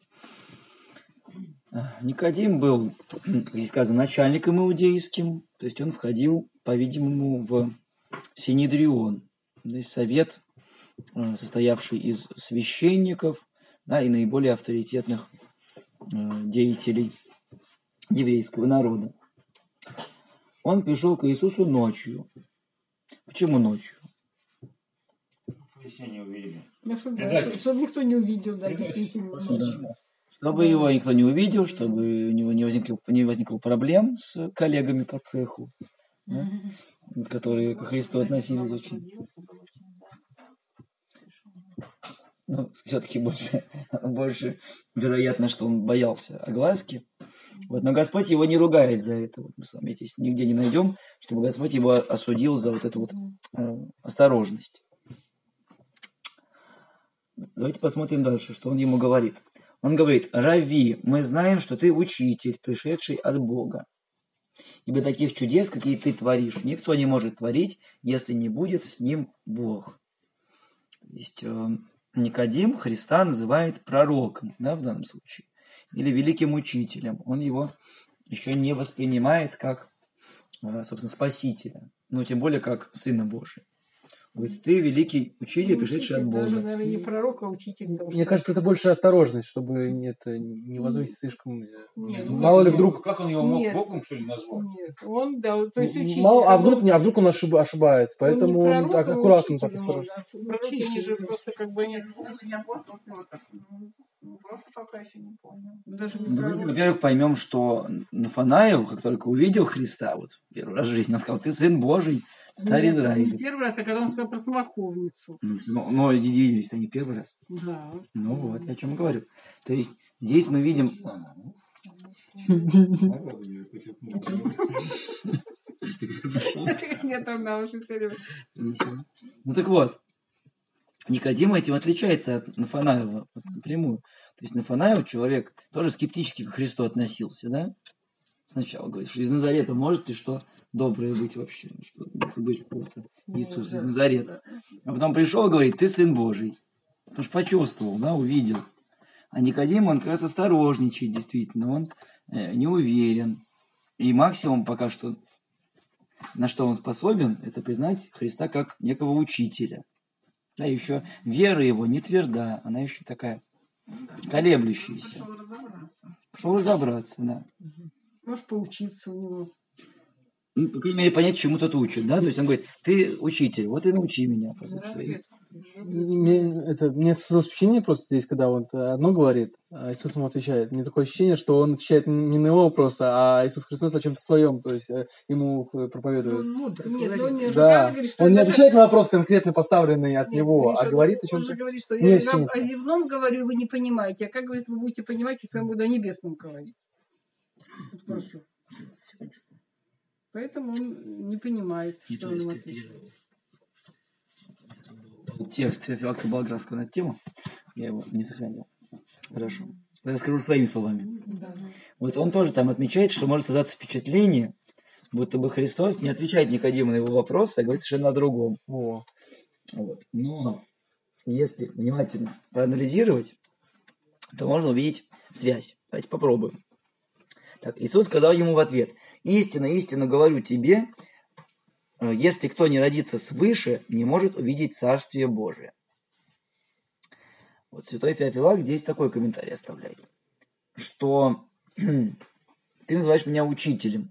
Никодим был, как здесь сказано, начальником иудейским, то есть он входил, по-видимому, в Синедрион, то есть совет, состоявший из священников, да, и наиболее авторитетных деятелей еврейского народа. Он пришел к Иисусу ночью. Почему ночью? Если не увидели. Ну, чтобы, да, чтобы никто не увидел, да, действительно. Да. Чтобы его никто не увидел, чтобы у него не возникло, не возникло проблем с коллегами по цеху, да, которые к Христу относились очень. Но все-таки больше, больше вероятно, что он боялся огласки. Вот, но Господь его не ругает за это. Вот мы с вами здесь нигде не найдем, чтобы Господь его осудил за вот эту вот э, осторожность. Давайте посмотрим дальше, что он ему говорит. Он говорит: «Равви, мы знаем, что ты учитель, пришедший от Бога. Ибо таких чудес, какие ты творишь, никто не может творить, если не будет с ним Бог». То есть э, Никодим Христа называет пророком, да, в данном случае, или великим учителем. Он его еще не воспринимает как, э, собственно, спасителя, но тем более как Сына Божия. Говорит, ты великий учитель, Ну, пришедший от учитель, даже, Бога. наверное, не пророк, а учитель. потому Мне что- кажется, это больше осторожность, чтобы не, это, не возвысить слишком... э, Нет, ну, Мало ли Ну, вдруг... Как он его мог Нет. Богом, что ли, назвать? Нет, он, да, то есть учитель. Мало, а как бы вдруг, он- не, а вдруг он ошиб- ошибается, он не поэтому он, пророк, так а аккуратно, так учитель осторожно. он, а Пророки, они же просто как бы они Не апостол Петр. Ну, просто пока еще не понял. даже не Ну, давайте, пророк. во-первых, поймем, что Нафанаил, как только увидел Христа, вот первый раз в жизни, он сказал, ты сын Божий, царь Нет, Израиля. не первый раз, а когда он сказал про смоковницу. Ну, но, но виделись-то не первый раз. Да. Ну вот, я о чем говорю. То есть здесь мы видим... Нет, она очень серьезно. Ну так вот, Никодим этим отличается от Нафанаева вот напрямую. То есть Нафанаев человек тоже скептически к Христу относился, да? Сначала говорит, что из Назарета может ли что доброе быть вообще? Что ты говоришь, просто Иисус из Назарета. А потом пришел и говорит, ты сын Божий. Потому что почувствовал, да, увидел. А Никодим, он как раз осторожничает, действительно. Он э, не уверен. И максимум пока что, на что он способен, это признать Христа как некого учителя. Да, еще вера его не тверда, она еще такая колеблющаяся. Пошел разобраться. Пошел разобраться, да. Можешь поучиться у него. Ну, по крайней мере, понять, чему тут учат, да. То есть он говорит, ты учитель, вот и научи меня, по сути своей. Мне, это, мне создалось впечатление просто здесь, когда он одно говорит, а Иисус ему отвечает. Мне такое ощущение, что он отвечает не на его вопросы, а Иисус Христос о чем-то своем, то есть э, ему проповедует. Он мудро Нет, ну он говорит. не же Да, правильно говорит, что он не даже- отвечает на вопрос конкретно поставленный от Нет, него, Миша, а говорит о он чем-то. же говорит, что Не я ощущение вам о такое. земном говорю, вы не понимаете. А как, говорит, вы будете понимать, если я буду о небесном говорить? Вот просто. Поэтому он не понимает, Не что то он им есть, отвечает. Текст Феофилакта Болградского на эту тему, я его не сохранил. Хорошо. Я скажу своими словами. Вот он тоже там отмечает, что может создаться впечатление, будто бы Христос не отвечает Никодиму на его вопросы, а говорит совершенно о другом. О. Вот. Но если внимательно проанализировать, то можно увидеть связь. Давайте попробуем. Так, Иисус сказал ему в ответ, «Истинно, истинно говорю тебе, э, если кто не родится свыше, не может увидеть Царствие Божие». Вот святой Феофилак здесь такой комментарий оставляет, что ты называешь меня учителем.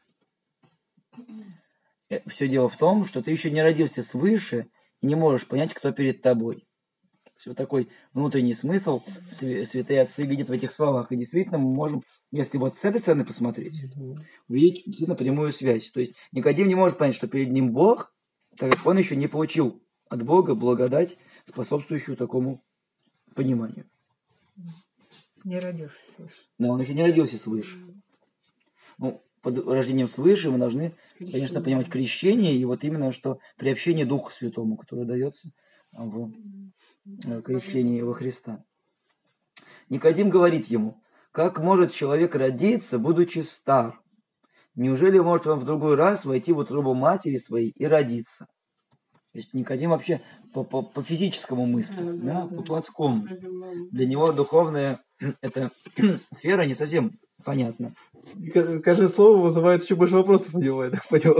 Все дело в том, что ты еще не родился свыше и не можешь понять, кто перед тобой. Вот такой внутренний смысл святые отцы видят в этих словах. И действительно мы можем, если вот с этой стороны посмотреть, увидеть действительно прямую связь. То есть Никодим не может понять, что перед ним Бог, так как он еще не получил от Бога благодать, способствующую такому пониманию. Не родился свыше. Но он еще не родился свыше. Ну, под рождением свыше мы должны, конечно, понимать крещение, и вот именно, что приобщение Духу Святому, которое дается в крещении во Христа. Никодим говорит ему, как может человек родиться, будучи стар? Неужели может он в другой раз войти в утробу матери своей и родиться? То есть Никодим вообще по, по, по физическому мыслит, да, по плотскому. Для него духовная эта сфера не совсем понятна. Каждое слово вызывает еще больше вопросов у него, я так понял.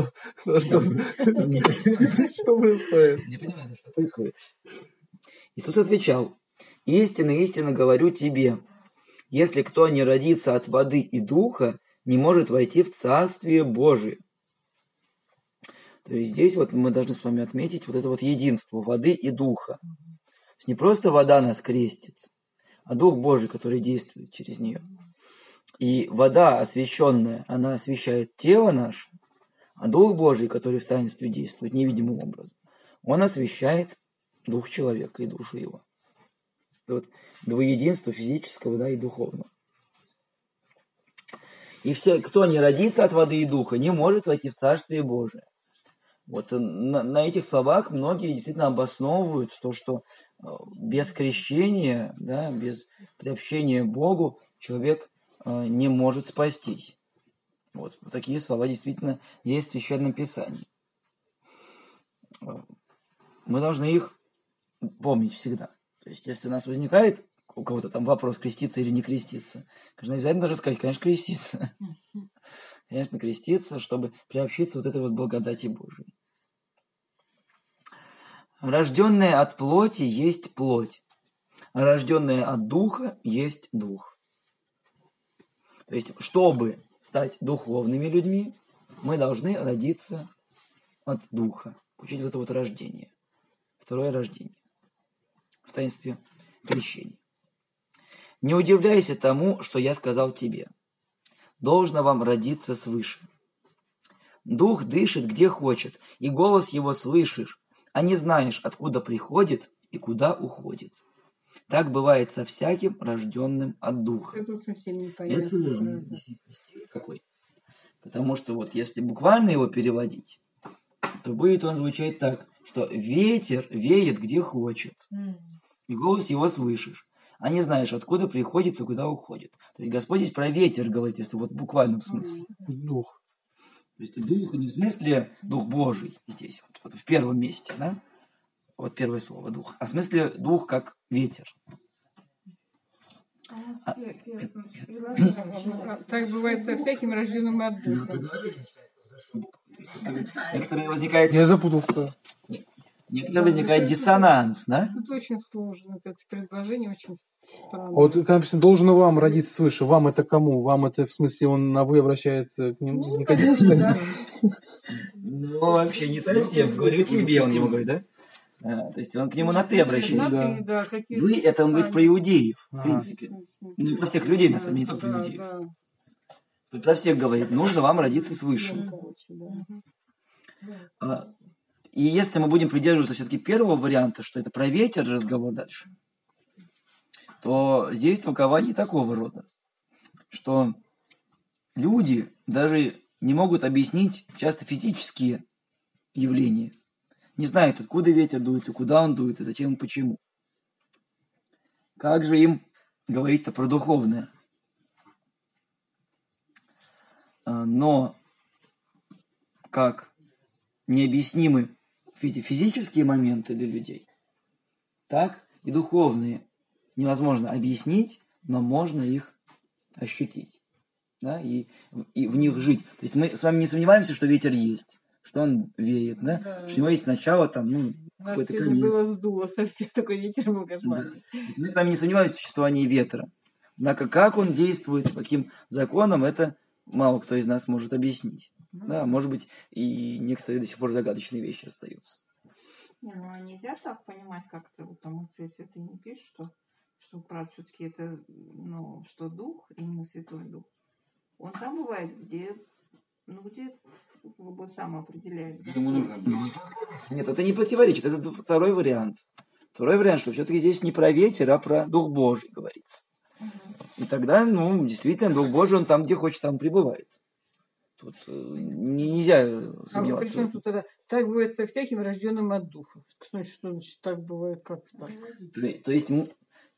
Что происходит? Не понимаю, что происходит. Иисус отвечал, истинно, истинно говорю тебе, если кто не родится от воды и духа, не может войти в Царствие Божие. То есть здесь вот мы должны с вами отметить вот это вот единство воды и духа. То есть не просто вода нас крестит, а Дух Божий, который действует через нее. И вода освященная, она освещает тело наше, а Дух Божий, который в таинстве действует невидимым образом, он освещает дух человека и душу его. Вот двуединство физического, да, и духовного. И все, кто не родится от воды и духа, не может войти в Царствие Божие. Вот на, на этих словах многие действительно обосновывают то, что без крещения, да, без приобщения Богу человек э, не может спастись. Вот такие слова действительно есть в Священном Писании. Мы должны их помнить всегда. То есть, если у нас возникает у кого-то там вопрос, креститься или не креститься, конечно, обязательно должен сказать, конечно, креститься. Конечно, креститься, чтобы приобщиться вот этой вот благодати Божией. Рожденное от плоти есть плоть, а рожденное от духа есть дух. То есть, чтобы стать духовными людьми, мы должны родиться от духа, получить вот это вот рождение, второе рождение в таинстве крещения. Не удивляйся тому, что я сказал тебе. Должно вам родиться свыше. Дух дышит где хочет, и голос его слышишь, а не знаешь, откуда приходит и куда уходит. Так бывает со всяким рожденным от духа. Это совсем не Это понятно. сложный действительно стих какой. Потому что вот если буквально его переводить, то будет он звучать так, что ветер веет где хочет, и голос его слышишь, а не знаешь, откуда приходит и куда уходит. То есть Господь здесь про ветер говорит, если вот в буквальном смысле. Дух. То есть дух не в смысле дух Божий здесь, вот, вот в первом месте, да? Вот первое слово дух, а в смысле дух как ветер. А, Так бывает со всяким рожденным от духа. некоторые возникает, Я запутался. некоторые возникает диссонанс, да? Тут очень сложно. Это предложение очень А странное. вот когда написано, должен вам родиться свыше, вам это кому? Вам это в смысле он на вы обращается к нему? Ну, Никодиму, что ли? да. Ну, вообще не совсем. Говорю тебе, он ему говорит, да? А, то есть он к нему на ты обращается. Знаки, да, какие- Вы, это он говорит про иудеев, в Ага. принципе. Ну, про всех людей, на самом деле, не только про Да, иудеев. да. Про всех говорит, нужно вам родиться свыше. Ну, короче, да. А, И если мы будем придерживаться все-таки первого варианта, что это про ветер разговор дальше, то здесь толкование такого рода, что люди даже не могут объяснить часто физические явления. Не знают, откуда ветер дует, и куда он дует, и зачем, и почему. Как же им говорить-то про духовное? А, Но как необъяснимы эти физические моменты для людей, так и духовные невозможно объяснить, но можно их ощутить, да, и, и в них жить. То есть мы с вами не сомневаемся, что ветер есть, что он веет, да, Да. что у него есть начало, там, ну, Нас какой-то сегодня конец. было сдуло совсем, такой ветер был Да. кошмарный. То есть мы с вами не сомневаемся в существовании ветра. Однако как он действует, по каким законам, это мало кто из нас может объяснить. Да, может быть, и некоторые до сих пор загадочные вещи остаются. Не, ну а нельзя так понимать, как это вот там отцы святые не пишут, что, что правда все-таки это, ну, что дух, именно Святой Дух, он там бывает, где, ну, где как бы сам определяет. Да? Ему нужно быть. Нет, это не противоречит, это второй вариант. Второй вариант, что все-таки здесь не про ветер, а про Дух Божий говорится. И тогда, ну, действительно, Дух Божий, он там, где хочет, там пребывает. Тут э, не- нельзя А сомневаться. в причем этом. тут это так бывает со всяким рожденным от духа. Значит, что значит так бывает, как так? То, то есть м,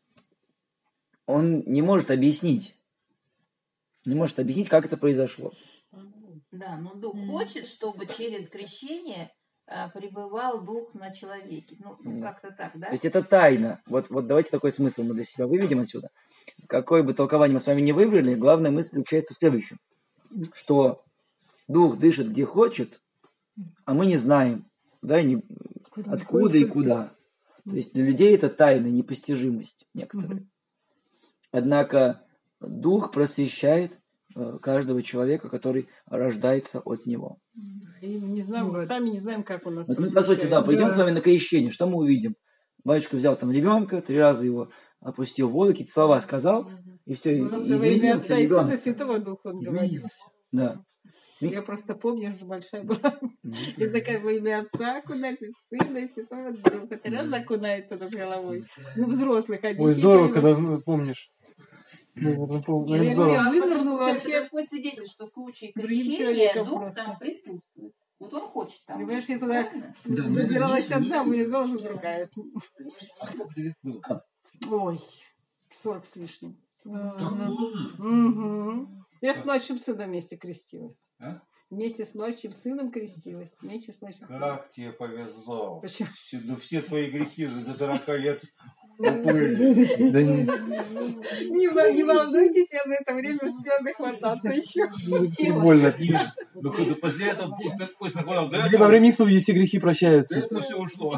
он не может объяснить, не может объяснить, как это произошло. Да, но Дух хочет, чтобы через крещение а, пребывал Дух на человеке. Ну, ну, как-то так, да? То есть это тайна. Вот, вот давайте такой смысл мы для себя выведем отсюда. Какое бы толкование мы с вами не выбрали, главная мысль заключается в следующем. Что Дух дышит где хочет, а мы не знаем, да, не, откуда и куда. То есть для людей это тайна, непостижимость некоторая. Однако Дух просвещает э, каждого человека, который рождается от Него. И не знаем, мы сами не знаем, как он нас Вот мы, по сути, да, просвещает. пойдем с вами на крещение. Что мы увидим? Батюшка взял там ребенка, три раза его опустил в воду, какие-то слова сказал, и все, Ну, во имя изменился Отца и Сына, ребенок. Святого Духа он говорит. Изменился. Да. Я просто помню, я же большая была. И такая во имя Отца окунать, и Сына, и Святого Духа. Ты раз окунает туда с головой. Ну, взрослых один. Ой, здорово, когда зна- помнишь. Ну, вот, ну, Я это говорю, здорово. а вынырнула Получается, вообще. Господь свидетель, что в случае другим крещения человеком Дух просто. там присутствует. Вот он хочет там. Понимаешь, быть, я туда правильно? Да, ну, выбиралась конечно, одна, не- вылезла уже другая. А сколько лет было? Ой, сорок с лишним. Так поздно? Мгм. Я с младшим сыном вместе крестилась. А? Вместе с младшим сыном крестилась. Вместе с младшим сыном. Как тебе повезло. Почему? Все, ну, все твои грехи за- до сорока лет уплыли. Да не- Не, вол- не волнуйтесь, я за это время успела нахвататься еще. ну, это больно. Ну, когда после этого пусть пусть накладывал. До Во этого, время исповеди все грехи до прощаются. этого все ушло.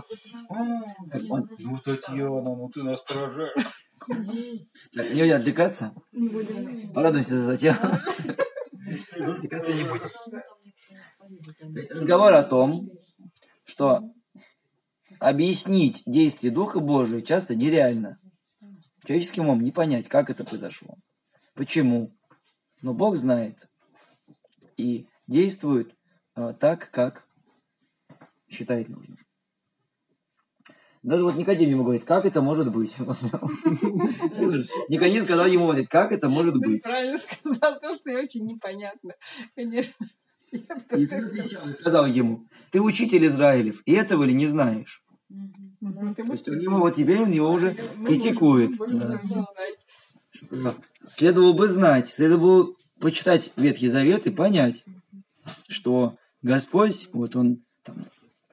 Так, он- Ну, Татьяна, ну ты нас поражаешь. так, не будем отвлекаться. Не будем. Порадуемся за Татьяну. Отвлекаться не будем. То есть разговор о том, что объяснить действие Духа Божия часто нереально. Человеческим умом не понять, как это произошло. Почему? Но Бог знает. И действует э, так, как считает нужным. Даже вот Никодим ему говорит, как это может быть? Никодим сказал ему, говорит, как это может Ты быть? правильно сказал, потому что очень непонятно. Конечно. Я бы И тоже отвечал и сказал ему, ты учитель Израилев, и этого ли не знаешь? сказала. Ты То есть у будешь- него вот теперь он его уже Мы критикует. можем- мы Да. можем знать. Что следовало бы знать, следовало бы почитать Ветхий Завет и понять, что Господь, вот он, там,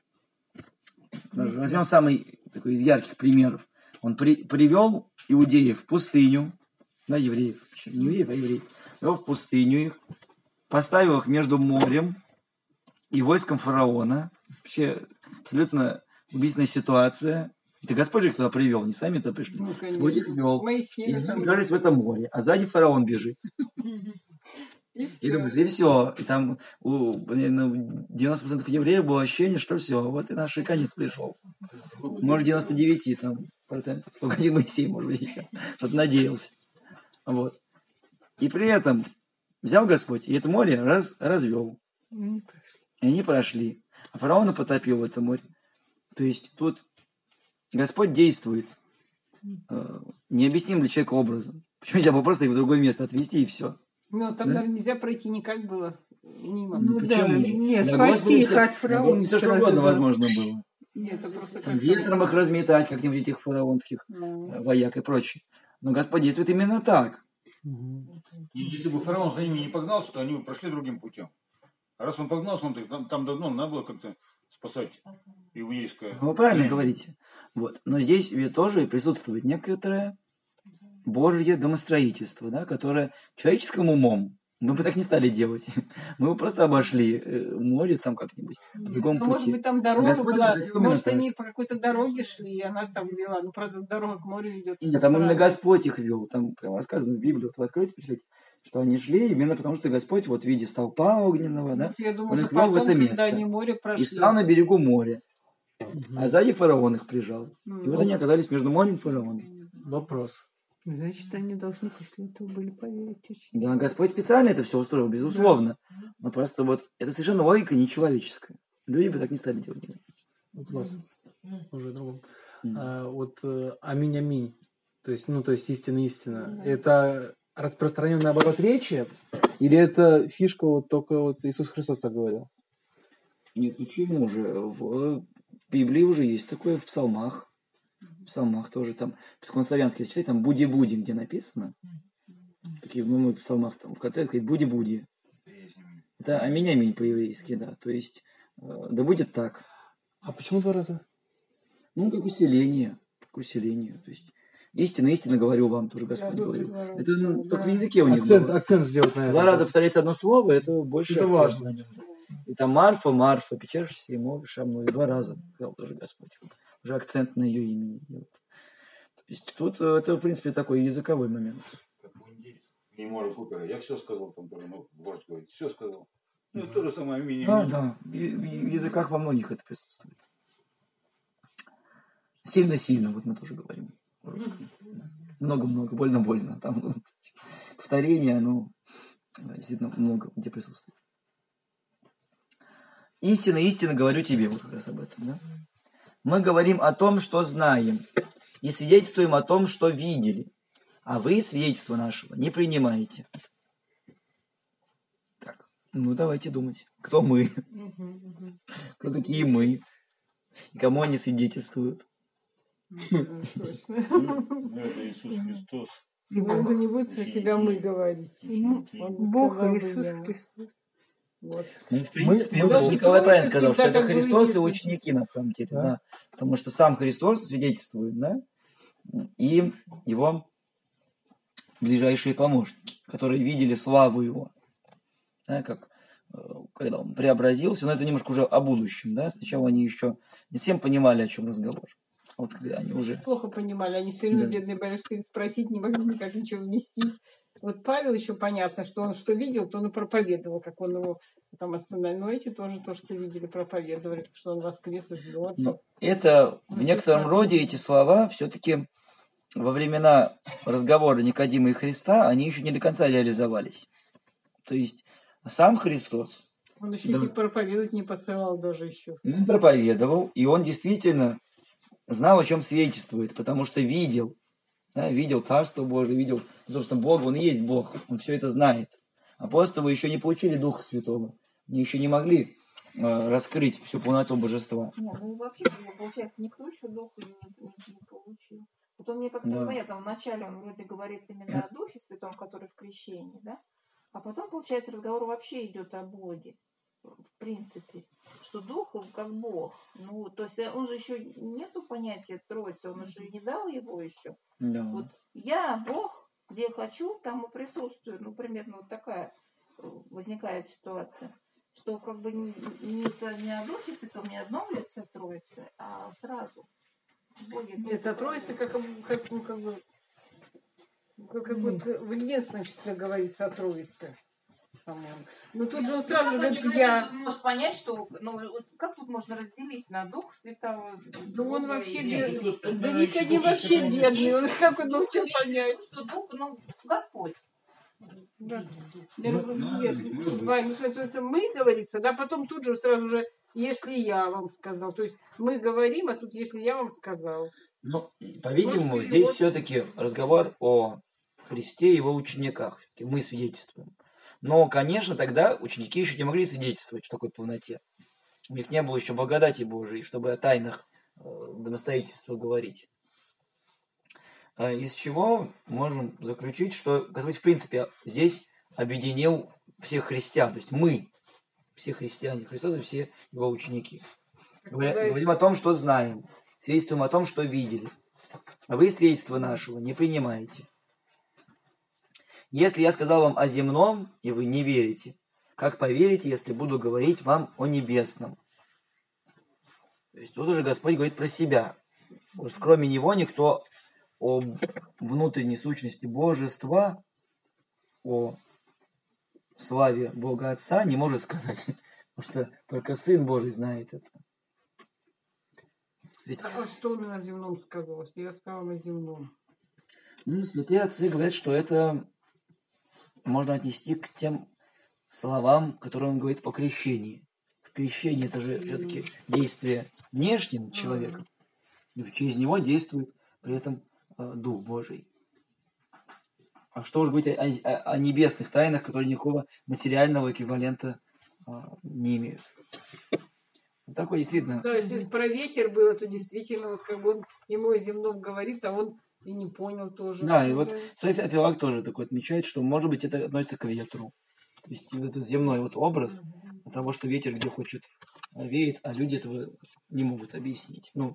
даже возьмем самый такой из ярких примеров, он при, привел иудеев в пустыню, да, евреев, еще не евреев, а евреев, привел в пустыню их, поставил их между морем и войском фараона. Вообще абсолютно убийственная ситуация. Это Господь же их туда привел, не сами туда пришли. Ну, Господь их конечно. вел. И Моисей они там- оказались в этом море, а сзади фараон бежит. И И всё. думаешь, и все. И там у блин, у девяносто процентов евреев было ощущение, что все, вот и наш и конец пришел. Может, девяносто девять там, процентов. Только один Моисей, может быть, еще. Вот надеялся. Вот. И при этом взял Господь, и это море раз, развел. Ну, И они прошли. А фараона потопил в этом море. То есть тут Господь действует э, необъясним для человека образом. Почему нельзя было просто их в другое место отвезти и все? Ну, там, Да? наверное, нельзя пройти никак было. Мимо. Ну Почему да, же? нет, Для спасти Господа их всё- от для фараона Господа все что сразу, угодно да. возможно было. Нет, это просто Там как... ветром их разметать, как-нибудь этих фараонских Ну, э, вояк и прочее. Но Господь действует именно так. И если бы фараон за ними не погнался, то они бы прошли другим путем. А раз он погнался, он так- там, там давно надо было как-то спасать иудейское. Ну, вы правильно племя. говорите. Вот. Но здесь ведь тоже присутствует некоторое Божье домостроительство, да, которое человеческим умом мы бы так не стали делать. Мы бы просто обошли э, море там как-нибудь по другому ну, может пути. быть, там дорога Господь была. захотел именно Может, так. они по какой-то дороге шли, и она там вела. Ну, правда, дорога к морю ведет. Нет, там именно Правильно. Господь их вел. Там прямо сказано в Библии, вот вы откроете, почитайте, что они шли именно потому, что Господь вот в виде столпа огненного, да, Вот я думаю, он что их вел в потом, это когда место. они море И прошли. встал на берегу моря. А сзади фараон их прижал. И Ну, вот они оказались между морем и фараоном. Вопрос. Значит, они должны после этого были поверить чуть-чуть. Да, Господь специально это все устроил, безусловно. Но просто вот это совершенно логика нечеловеческая. Люди бы так не стали делать. никогда. Вопрос. Уже другом. Мгм. А, вот э, аминь-аминь. То есть, ну, то есть истина-истина. Это распространенный оборот речи? Или это фишка вот только вот Иисус Христос так говорил? Нет, почему же? В Библии уже есть такое, в псалмах. В псалмах тоже там, славянский, если читать, там буди-буди, где написано. Такие в многих псалмах там в конце сказать буди-буди. Это аминь-аминь по-еврейски, да. То есть, э, да будет так. А почему два раза? Ну, как усиление. Как усиление. То есть, истинно, истинно говорю вам, тоже Господь тут говорил. два раза, Это ну, да. только в языке у них Акцент, было. акцент сделать на это. Два раза повторяется одно слово, это больше Это акцент важно. на нем. И там Марфа, Марфа, печешься и молишься мной. Два раза сказал тоже Господь. Уже акцент на ее имени делает. То есть тут э, это, в принципе, такой языковой момент. Как у индейцев. Не Мора Купера. Я все сказал, там тоже, ну, вождь говорит, все сказал. Ну, то же самое имя. Да, да. В, в- в языках во многих это присутствует. Сильно-сильно, вот мы тоже говорим в русском. Много-много, больно-больно. Там ну, повторение, оно э, действительно много где присутствует. Истинно, истинно говорю тебе, вот как раз об этом, да? Мы говорим о том, что знаем, и свидетельствуем о том, что видели, а вы свидетельства нашего не принимаете. Так, ну давайте думать, кто мы, кто такие мы, и кому они свидетельствуют. Точно. Это Иисус Христос. И Богу не будет про себя мы говорить. Ученики. Он бы Бог сказал и бы, Иисус да. Христос. Вот. Ну, в принципе, мы вот даже Николай правильно трое сказал, что всегда это как бы Христос и единственные. ученики на самом деле, Да. да. Потому что сам Христос свидетельствует, да, и его ближайшие помощники, которые видели славу его. Да, как когда он преобразился, но это немножко уже о будущем, да, сначала они еще не всем понимали, о чем разговор. Вот когда они уже... Плохо понимали, они все время, Да. бедные барышки, спросить не могли никак ничего внести. Вот Павел еще понятно, что он что видел, то он и проповедовал, как он его там остановил. Но эти тоже то, что видели, проповедовали, что он воскрес из мертвых. Но это в некотором роде эти слова все-таки во времена разговора Никодима и Христа, они еще не до конца реализовались. То есть сам Христос, Он еще да, не проповедовать не посылал даже еще. он проповедовал, и он действительно знал, о чем свидетельствует, потому что видел, да, видел Царство Божие, видел, собственно, Бога, он и есть Бог, он все это знает. Апостолы еще не получили Духа Святого, они еще не могли э, раскрыть всю полноту Божества. Не, ну вообще, получается, никто еще Духа не, не, не получил. Вот он мне как-то Да. непонятно, вначале он вроде говорит именно о Духе Святом, который в крещении, да? А потом, получается, разговор вообще идет о Боге, в принципе, что Дух, он как Бог. Ну, то есть он же еще нету понятия Троицы, он же не дал его еще. Да. Вот я Бог, где хочу, там и присутствую. Ну, примерно вот такая возникает ситуация, что как бы не, не, не о Духе Святом, не одном лице Троицы, а сразу. Боге, Это Троица, как, как, ну, как бы, как, как вот в единственном числе говорится о Троице, по-моему. Ну тут же он сразу как говорит, ты я... тут можешь понять, что, ну, вот как тут можно разделить на Дух Святого? Да он Бога вообще и- Нет, бедный. тут- тут, Да наверное, Никодим еще вообще Дух бедный. Он как он Ну, научил имеется в понять? виду, что Дух, ну, Господь. Да. Ну, Нет, ну, нет, может быть. Вань, ну, то есть мы говорится, да, потом тут же сразу же, если я вам сказал. То есть мы говорим, а тут если я вам сказал. Ну, по-видимому, Может, здесь перевод. все-таки разговор о Христе и его учениках. Всё-таки мы свидетельствуем. Но, конечно, тогда ученики еще не могли свидетельствовать в такой полноте. У них не было еще благодати Божией, чтобы о тайнах э, домостроительства говорить. А из чего можем заключить, что Господь, в принципе, здесь объединил всех христиан. То есть мы, все христиане Христоса, все его ученики. Говоря- Да. Говорим о том, что знаем, свидетельствуем о том, что видели. А вы свидетельства нашего не принимаете. Если я сказал вам о земном, и вы не верите, как поверите, если буду говорить вам о небесном? То есть тут уже Господь говорит про себя. Потому что кроме Него никто о внутренней сущности Божества, о славе Бога Отца не может сказать. Потому что только Сын Божий знает это. То есть, А что он на земном сказал? Если я сказал на земном. ну, святые отцы говорят, что это можно отнести к тем словам, которые он говорит о крещении. Крещение это же все-таки действие внешнее над человеком. И через него действует при этом э, Дух Божий. А что уж быть о, о- о небесных тайнах, которые никакого материального эквивалента э, не имеют. Вот такой действительно. Да, если про ветер было, то действительно, вот как бы он ему о земном говорит, а он и не понял тоже. Да, и вот Святой Феофилак тоже такой отмечает, что, может быть, это относится к ветру. То есть вот этот земной вот образ того, что ветер где хочет веет, а люди этого не могут объяснить. Ну,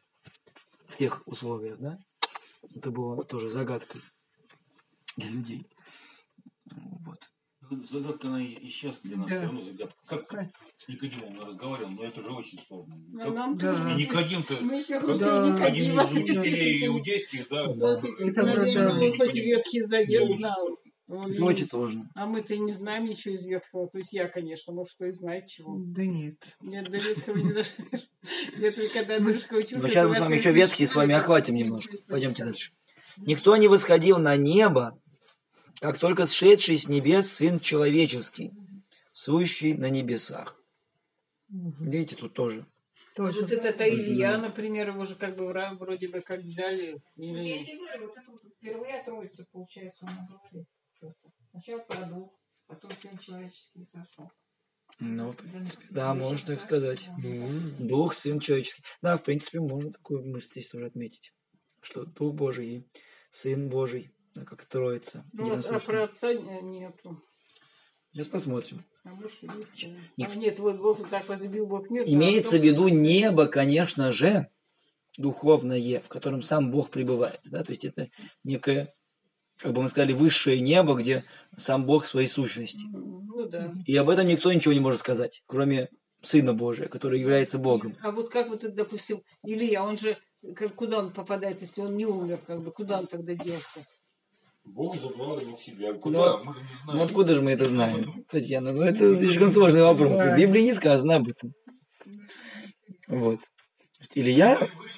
в тех условиях, да? Это было тоже загадкой для людей. Вот. Загадка, она и сейчас для нас Да. все равно загадка. Как Как? с Никодимом он разговаривал, но это же очень сложно. А Как- нам Да. тоже. И Никодим-то, Мы еще как глупее Да. один Никодима. из учителей иудейских, да, Да. Это Наверное, правда. он хоть Ветхий Завет Очень знал. Он Это и- очень сложно. А мы-то и не знаем ничего из Ветхого. То есть я, конечно, может, что и знает чего. Да нет. Нет, до Ветхого не дошло. Нет, когда Андрюшка учился... Но сейчас мы с вами еще ветки с вами охватим немножко. Пойдемте дальше. Никто не восходил на небо, как только сшедший с небес Сын Человеческий, сущий на небесах. Видите, тут тоже. Тоже. Вот это, это Илья, например, его же как бы вра- вроде бы как взяли. Я Или... не говорю, вот это вот впервые о Троице, получается, он и говорит. Что-то. Сначала про Дух, потом Сын Человеческий сошел. Ну, в принципе, да, можно так сказать. М, Дух, Сын Человеческий. Да, в принципе, можно такую мысль здесь тоже отметить. Что Дух Божий и Сын Божий, да, как Троица. Ну, вот, а единосущные. про отца не- нету. Сейчас посмотрим. А может, есть, да. Нет. А нет, вот Бог так возлюбил Бог мир. да, Имеется а в виду небо, конечно же, духовное, в котором сам Бог пребывает. Да? То есть это некое, как бы мы сказали, высшее небо, где сам Бог в своей сущности. потом- Ну, Ну да. И об этом никто ничего не может сказать, кроме Сына Божия, который является Богом. А вот как вот, допустим, Илья, он же, как, куда он попадает, если он не умер, как бы, куда он тогда делся? Бог забрал его к себе. А куда? Ну, Мы же не ну знаем. откуда же мы это знаем, Татьяна? Ну это слишком сложный вопрос. В Библии не сказано об этом. Вот. Илья,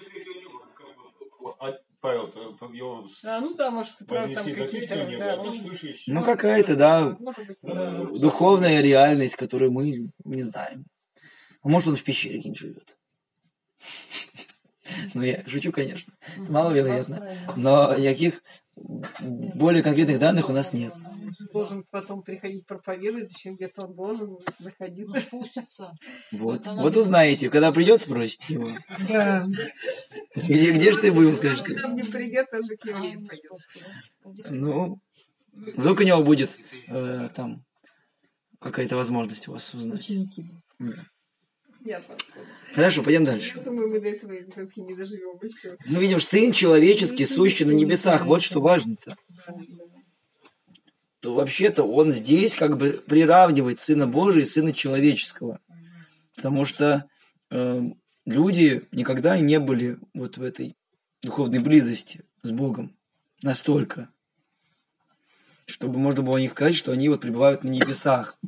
А Павел, его А, ну да, может, правда, там вознесли до какие-то... третьего неба, Да, а там может, слышишь. ну какая-то, да, может быть, э, духовная реальность, которую мы не знаем. А может, он в пещере где-нибудь живет. Ну, я шучу, конечно. Маловероятно. Но никаких более конкретных данных у нас нет. должен потом приходить проповедовать, зачем где-то он должен находиться. Спустится. Вот. Вот она Вот где-то- узнаете, когда придет, спросите его. Да. Где, где же ты был, скажете? Когда мне придет, тоже к А, евреям ну, пойдет. просто, да. Где- Ну, вдруг у него будет э, там какая-то возможность у вас узнать. Да. Я так думаю. Хорошо, пойдем дальше. Я думаю, мы до этого все-таки не доживем еще. Мы видим, что Сын человеческий, сущий на небесах. Вот что важно-то. То вообще-то он здесь как бы приравнивает Сына Божия и Сына Человеческого. Потому что э, люди никогда не были вот в этой духовной близости с Богом настолько, чтобы можно было о них сказать, что они вот пребывают на небесах.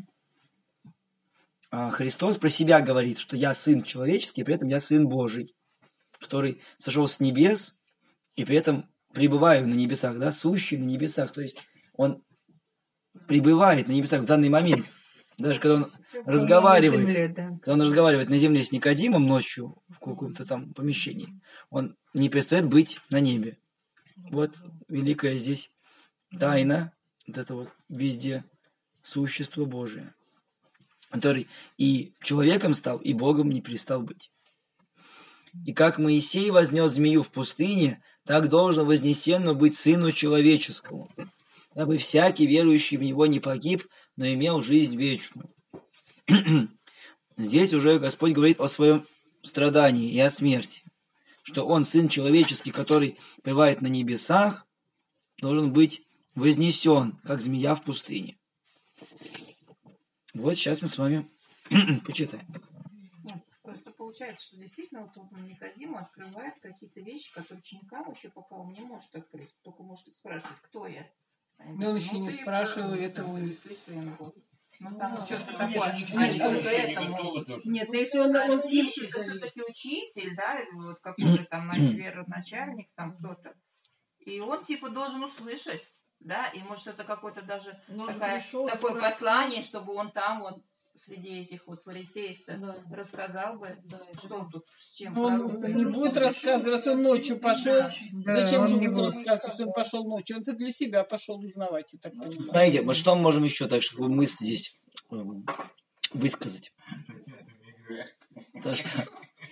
А Христос про себя говорит, что я Сын Человеческий, и при этом я Сын Божий, который сошел с небес, и при этом пребываю на небесах, да, сущий на небесах. То есть он пребывает на небесах в данный момент. Даже когда он разговаривает, На земле, да. когда он разговаривает на земле с Никодимом ночью в каком-то там помещении, он не перестает быть на небе. Вот великая здесь тайна, вот это вот везде существо Божие, который и человеком стал, и Богом не перестал быть. И как Моисей вознес змею в пустыне, так должен вознесенно быть Сыну Человеческому, дабы всякий верующий в Него не погиб, но имел жизнь вечную. Здесь уже Господь говорит о своем страдании и о смерти, что Он, Сын Человеческий, который пребывает на небесах, должен быть вознесен, как змея в пустыне. Вот сейчас мы с вами почитаем. Нет, просто получается, что действительно вот он Никодиму открывает какие-то вещи, которые ученикам еще пока он не может открыть. Только может их спрашивать, кто я. Они Да он говорят, еще «Ну, не ты спрашивал пророк, этого. да, ты сын Божий». Ну, там Ну, что-то нет, такое. нет, А не нет, только еще этому. Нет, Ну, если он, он с ним если это зависит. все-таки учитель, да, или вот какой-то там, наверное, начальник, там кто-то. И он типа должен услышать, да, и может это какое-то даже Но он же такая- пришел, такое спросил. послание, чтобы он там вот среди этих вот фарисеев Да. рассказал бы, Да, и что потом- он тут с чем. Ну, он пророк не пришел. будет рассказывать, раз он ночью пошел. Да, Зачем он же не будет будет. рассказывать, что он пошел ночью? Он-то для себя пошел узнавать, я так понимаю. Смотрите, вот что мы можем еще так, чтобы мысль здесь эм, высказать. То, что,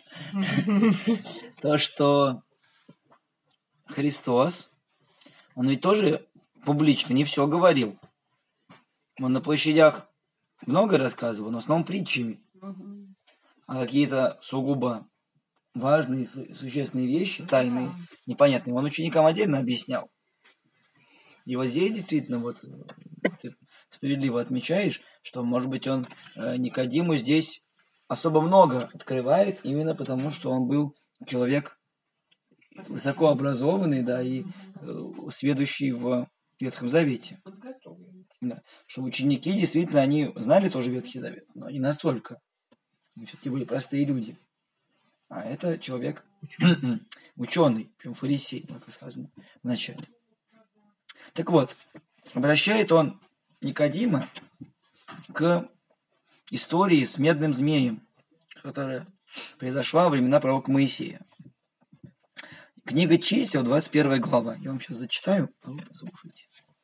то, что Христос, он ведь тоже публично не все говорил. Он на площадях много рассказывал, но в основном притчами. А какие-то сугубо важные, су- существенные вещи, тайные, непонятные, он ученикам отдельно объяснял. И вот здесь действительно, вот ты справедливо отмечаешь, что, может быть, он э, Никодиму здесь особо много открывает, именно потому, что он был человек высокообразованный, да, и э, сведущий в Ветхом Завете. Да. Что ученики действительно, они знали тоже Ветхий Завет, но не настолько. Они все-таки были простые люди. А это человек ученый, причем фарисей, как и сказано в начале. Так вот, обращает он Никодима к истории с медным змеем, которая произошла во времена пророка Моисея. Книга Чисел, двадцать первая глава. Я вам сейчас зачитаю, а вы послушайте.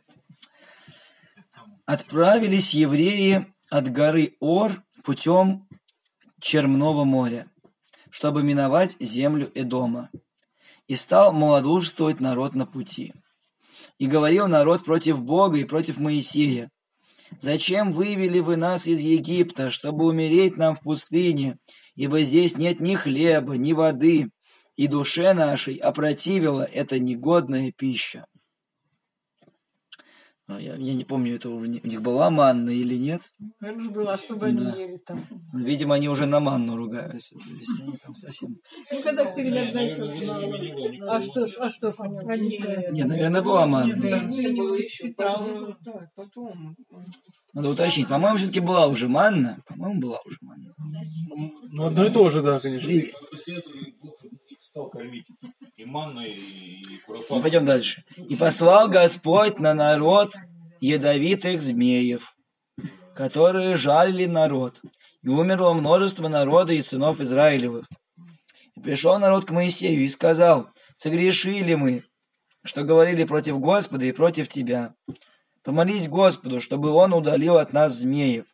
Отправились евреи от горы Ор путем Черного моря, чтобы миновать землю Эдома. И стал малодушествовать народ на пути. И говорил народ против Бога и против Моисея: «Зачем вывели вы нас из Египта, чтобы умереть нам в пустыне, ибо здесь нет ни хлеба, ни воды, и душе нашей опротивила эта негодная пища». Я, я не помню, это уже не, у них была манна или нет. Это же было, чтобы они Да. ели там. Видимо, они уже на манну ругаются. То есть они там совсем... Ну, когда все время одна и Наверное, та же наверное, не было манна. никакого. А что ж, а что ж они? Нет. Нет, наверное, была манна. Нет, Да. не было еще. Питал. Потом, да, потом. Надо уточнить. По-моему, все-таки была уже манна. По-моему, была уже манна. Ну, одно и то же, да, конечно. И- После этого Бог их стал кормить и манной, и Ну, куропаткой. пойдем дальше. «И послал Господь на народ ядовитых змеев, которые жалили народ. И умерло множество народа и сынов Израилевых. И пришел народ к Моисею и сказал: согрешили мы, что говорили против Господа и против тебя. Помолись Господу, чтобы он удалил от нас змеев.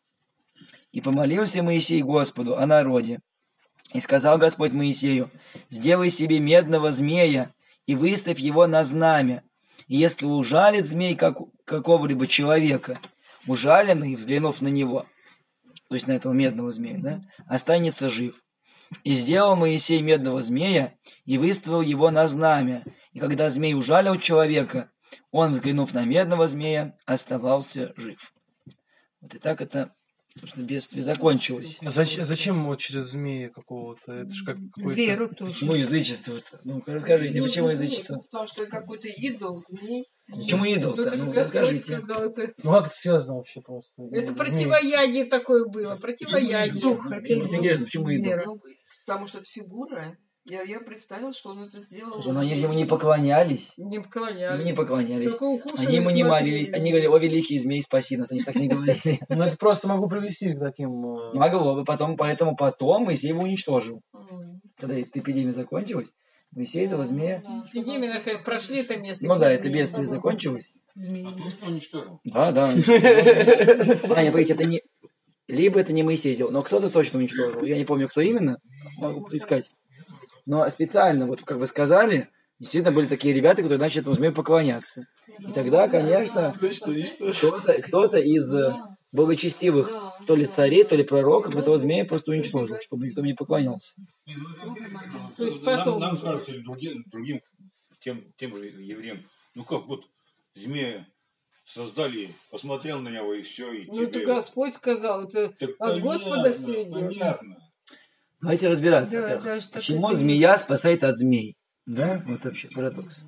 И помолился Моисей Господу о народе. И сказал Господь Моисею: сделай себе медного змея и выставь его на знамя. И если ужалит змей как, какого-либо человека, ужаленный, взглянув на него, то есть на этого медного змея, да, останется жив. И сделал Моисей медного змея и выставил его на знамя. И когда змей ужалил человека, он, взглянув на медного змея, оставался жив. Вот и так это, собственно, бедствие закончилось. А зачем, зачем вот через змея какого-то? Это же как какой-то... Веру тоже. Почему язычество-то? Ну, расскажите, Ну, почему змей, язычество? ну, потому что какой-то идол, змей. Почему Ну, идол-то? это же Ну, Господь расскажите. сказал, это, Ну, как это связано вообще просто? это Змей. противоядие такое было, противоядие. Дух, Мне опять интересно, почему идол? Вера. Ну, потому что это фигура. Я, я представила, что он это сделал. Но они же ему не поклонялись. Не Ему поклонялись. не поклонялись. Только укушали, Они ему не смотрели. молились. Они говорили: о, великий змей, спаси нас. Они так не говорили. Ну, это просто могу привести к таким... э, Могло бы потом, поэтому потом Моисей его уничтожил. М. Когда эта эпидемия закончилась, Моисей этого змея... Эпидемия такая, прошли это место. Ну да, эти это змеи. бедствие закончилось. Змеи. А тут что уничтожил? Да, да. А, нет, погодите, это не... Либо это не Моисей сделал, но кто-то точно уничтожил. Я не помню, кто именно. Могу поискать. Но специально, вот как вы сказали, действительно были такие ребята, которые начали этому змею поклоняться. И тогда, конечно, кто-то, кто-то из э, благочестивых, то ли царей, то ли пророков, этого змея просто уничтожил, чтобы никто не поклонялся. Не, ну, это- То есть нам, потом нам уже. кажется, или другим, другим тем, тем же евреям, ну как вот змея создали, посмотрел на него и все, и Ну, это тебе... Господь сказал, это Так от понятно, Господа все идет. понятно. Давайте разбираться. Да, во-первых. да, что Почему ты- змея спасает от змей? Да, вот вообще парадокс.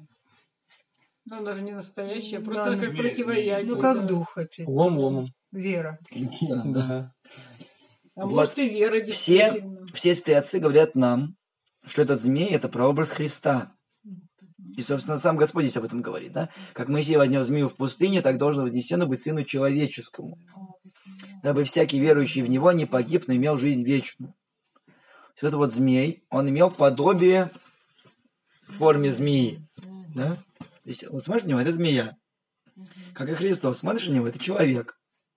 Ну, она же не настоящая, Да, просто ну, как змея, противоядие. Ну, да. как дух опять. Лом ломом. Вера. Да. А Вот может и вера Все, действительно. все святые отцы говорят нам, что этот змей – это прообраз Христа. И, собственно, сам Господь здесь об этом говорит. Да? Как Моисей вознес змею в пустыне, так должно вознесено быть сыну человеческому, дабы всякий верующий в него не погиб, но имел жизнь вечную. Вот этот вот змей, он имел подобие в форме змеи. Да? То есть, вот смотришь на него, это змея. Как и Христос, смотришь на него, это человек.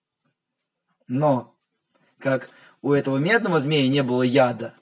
Но, как у этого медного змея не было яда,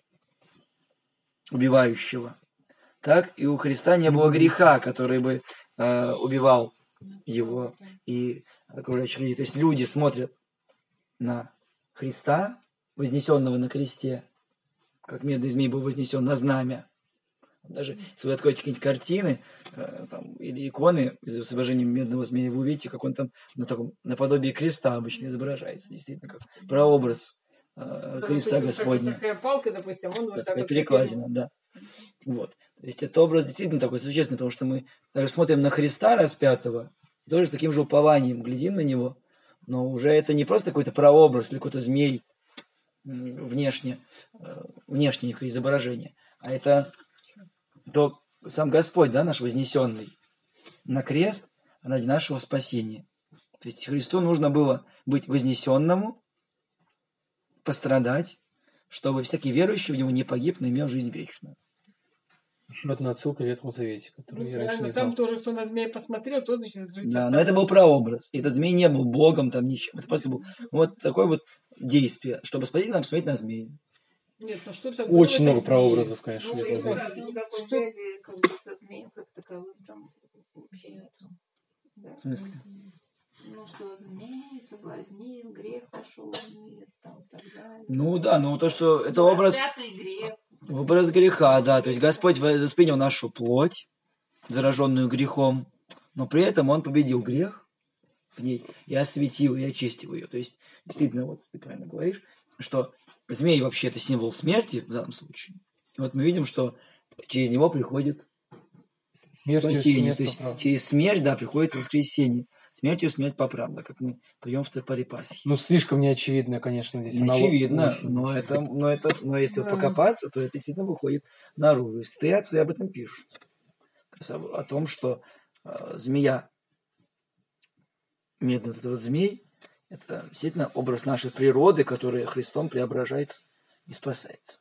убивающего, так и у Христа не было греха, который бы э, убивал его и окружающих людей. То есть люди смотрят на Христа, вознесенного на кресте, как медный змей был вознесен на знамя. Даже если вы откроете какие-нибудь картины э, там, или иконы с изображением медного змея, вы увидите, как он там на таком наподобие креста обычно изображается, действительно, как прообраз э, Ну, креста допустим, Господня. Такая палка, допустим, он вот так Такая вот. перекладина, да. Вот. То есть это образ действительно такой существенный, потому что мы даже смотрим на Христа распятого, тоже с таким же упованием глядим на него, но уже это не просто какой-то прообраз или какой-то змей м, внешне, э, внешнее некое изображение, а это то сам Господь, да, наш вознесенный на крест ради нашего спасения. То есть Христу нужно было быть вознесенному, пострадать, чтобы всякий верующий в него не погиб, но имел жизнь вечную. Еще одна отсылка в Ветхом Завете, Ну, которую я раньше правильно, не там знал. тоже, кто на змея посмотрел, тот значит жить Да, но это был прообраз. И этот змей не был богом, там ничем. Это просто был вот такое вот действие, чтобы спасти, надо посмотреть на змея. Нет, ну что там Очень было, много так прообразов, змеи. конечно, в Ну, Ветхом и Завете. никак- никакой Что? связи как бы со змеем как таковым там вообще нету. Да. В смысле? Ну, что змей соблазнил, грех пошел в мир, там, и так далее. Ну да, ну то, что это образ, Распятый грех. образ греха, да. То есть Господь воспринял нашу плоть, зараженную грехом, но при этом Он победил грех в ней и осветил, и очистил ее. То есть, действительно, вот ты правильно говоришь, что змей вообще это символ смерти в данном случае. И вот мы видим, что через него приходит Смертью спасение. смерть То есть поправ. через смерть, да, приходит воскресение. Смертью смерть поправда, как мы поем в тропаре Пасхи. Ну, слишком неочевидно, конечно, здесь. Не Она очевидно, очень но неочевидно. это, но это, но если Да. покопаться, то это действительно выходит наружу. И святые отцы об этом пишут. О том, что э, змея, медный вот этот вот змей, это действительно образ нашей природы, которая Христом преображается и спасается.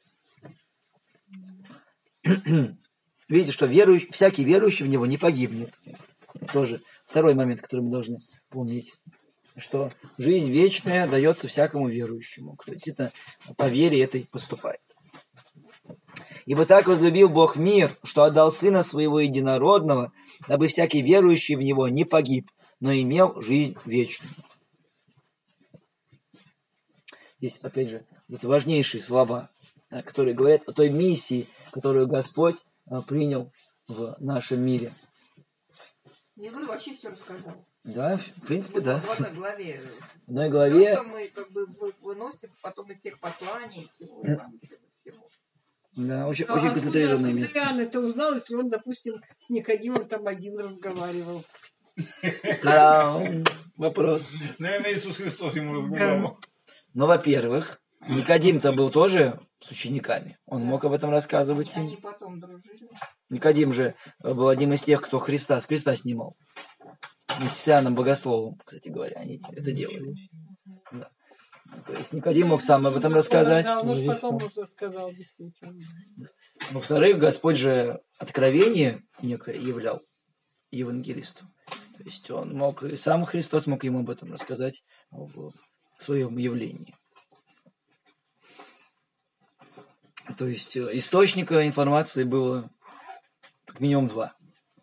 Видите, что верующий, всякий верующий в него не погибнет. Тоже второй момент, который мы должны помнить, что жизнь вечная дается всякому верующему, кто действительно по вере этой поступает. Ибо так возлюбил Бог мир, что отдал Сына Своего Единородного, дабы всякий верующий в Него не погиб, но имел жизнь вечную. Здесь, опять же, вот важнейшие слова, которые говорят о той миссии, которую Господь принял в нашем мире. Я говорю, вообще все рассказал. Да, в принципе, Вот да. В одной главе. В одной Все, главе, что мы как бы вы- выносим потом из всех посланий, всего Евангелия, всего. да, очень, А очень откуда, концентрированное откуда место. Иоанн это узнал, если он, допустим, с Никодимом там один разговаривал? Та-дам! Вопрос. Наверное, Иисус Христос ему разговаривал. Ну, во-первых, Никодим-то был тоже с учениками. Он мог об этом рассказывать Они им. потом дружили. Никодим же был одним из тех, кто Христа, с Христа снимал. Мессианом богословом, кстати говоря, они это делали. Да. То есть Никодим мог сам об этом рассказать. Да, он уж Здесь потом там. уже сказал, действительно. Во-вторых, Господь же откровение некое являл евангелисту. То есть он мог, и сам Христос мог ему об этом рассказать в своем явлении. То есть э, источника информации было как минимум два.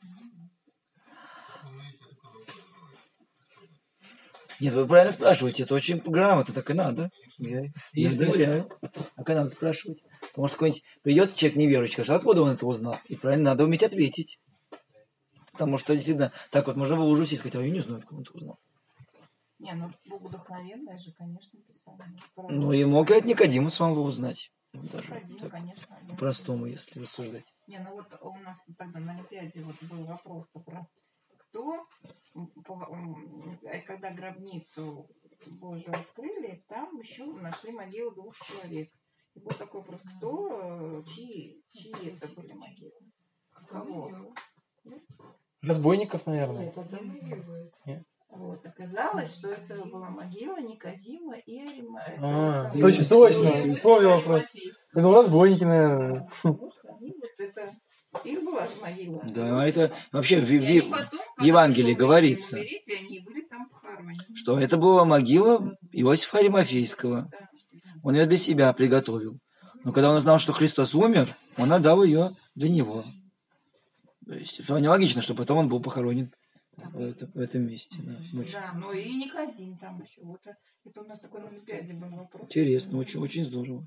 Нет, вы правильно спрашиваете, это очень грамотно, так и надо. Я, я Если- доверяю. Так и надо спрашивать. Потому что какой-нибудь придет человек неверующий, скажет, откуда он это узнал? И правильно, надо уметь ответить. Потому что действительно, так вот можно в лужу сесть и сказать, а я не знаю, откуда он это узнал. Не, ну Бог вдохновенное же, конечно, писание. Ну и мог и от Никодима самого узнать. Ну, даже Один, так, конечно. один. по-простому, если рассуждать. Не, ну вот у нас тогда на Олимпиаде вот был вопрос про кто, м, по- м, э, когда гробницу Божию открыли, там еще нашли могилу двух человек. И был такой вопрос, кто, э, чьи, чьи это были могилы? Кого? Разбойников, наверное. Нет, это не Вот, оказалось, что это была могила Никодима и Арима. А, И- точно, точно. Вспомнил вопрос. Это был разбойники, наверное. Потому что они вот это... Их была же могила. Да, это вообще в, И они в- потом, в Евангелии когда говорится, пришло время умереть, и они были там похоронены. что это была могила Иосифа Аримафейского. Да. Он ее для себя приготовил. Но когда он узнал, что Христос умер, он отдал ее для него. То есть вполне логично, что потом он был похоронен в, это- в этом месте. Да. Очень Да, ну и Никодим там еще. Вот это, это у нас такой на Олимпиаде был вопрос. интересно, очень, очень здорово.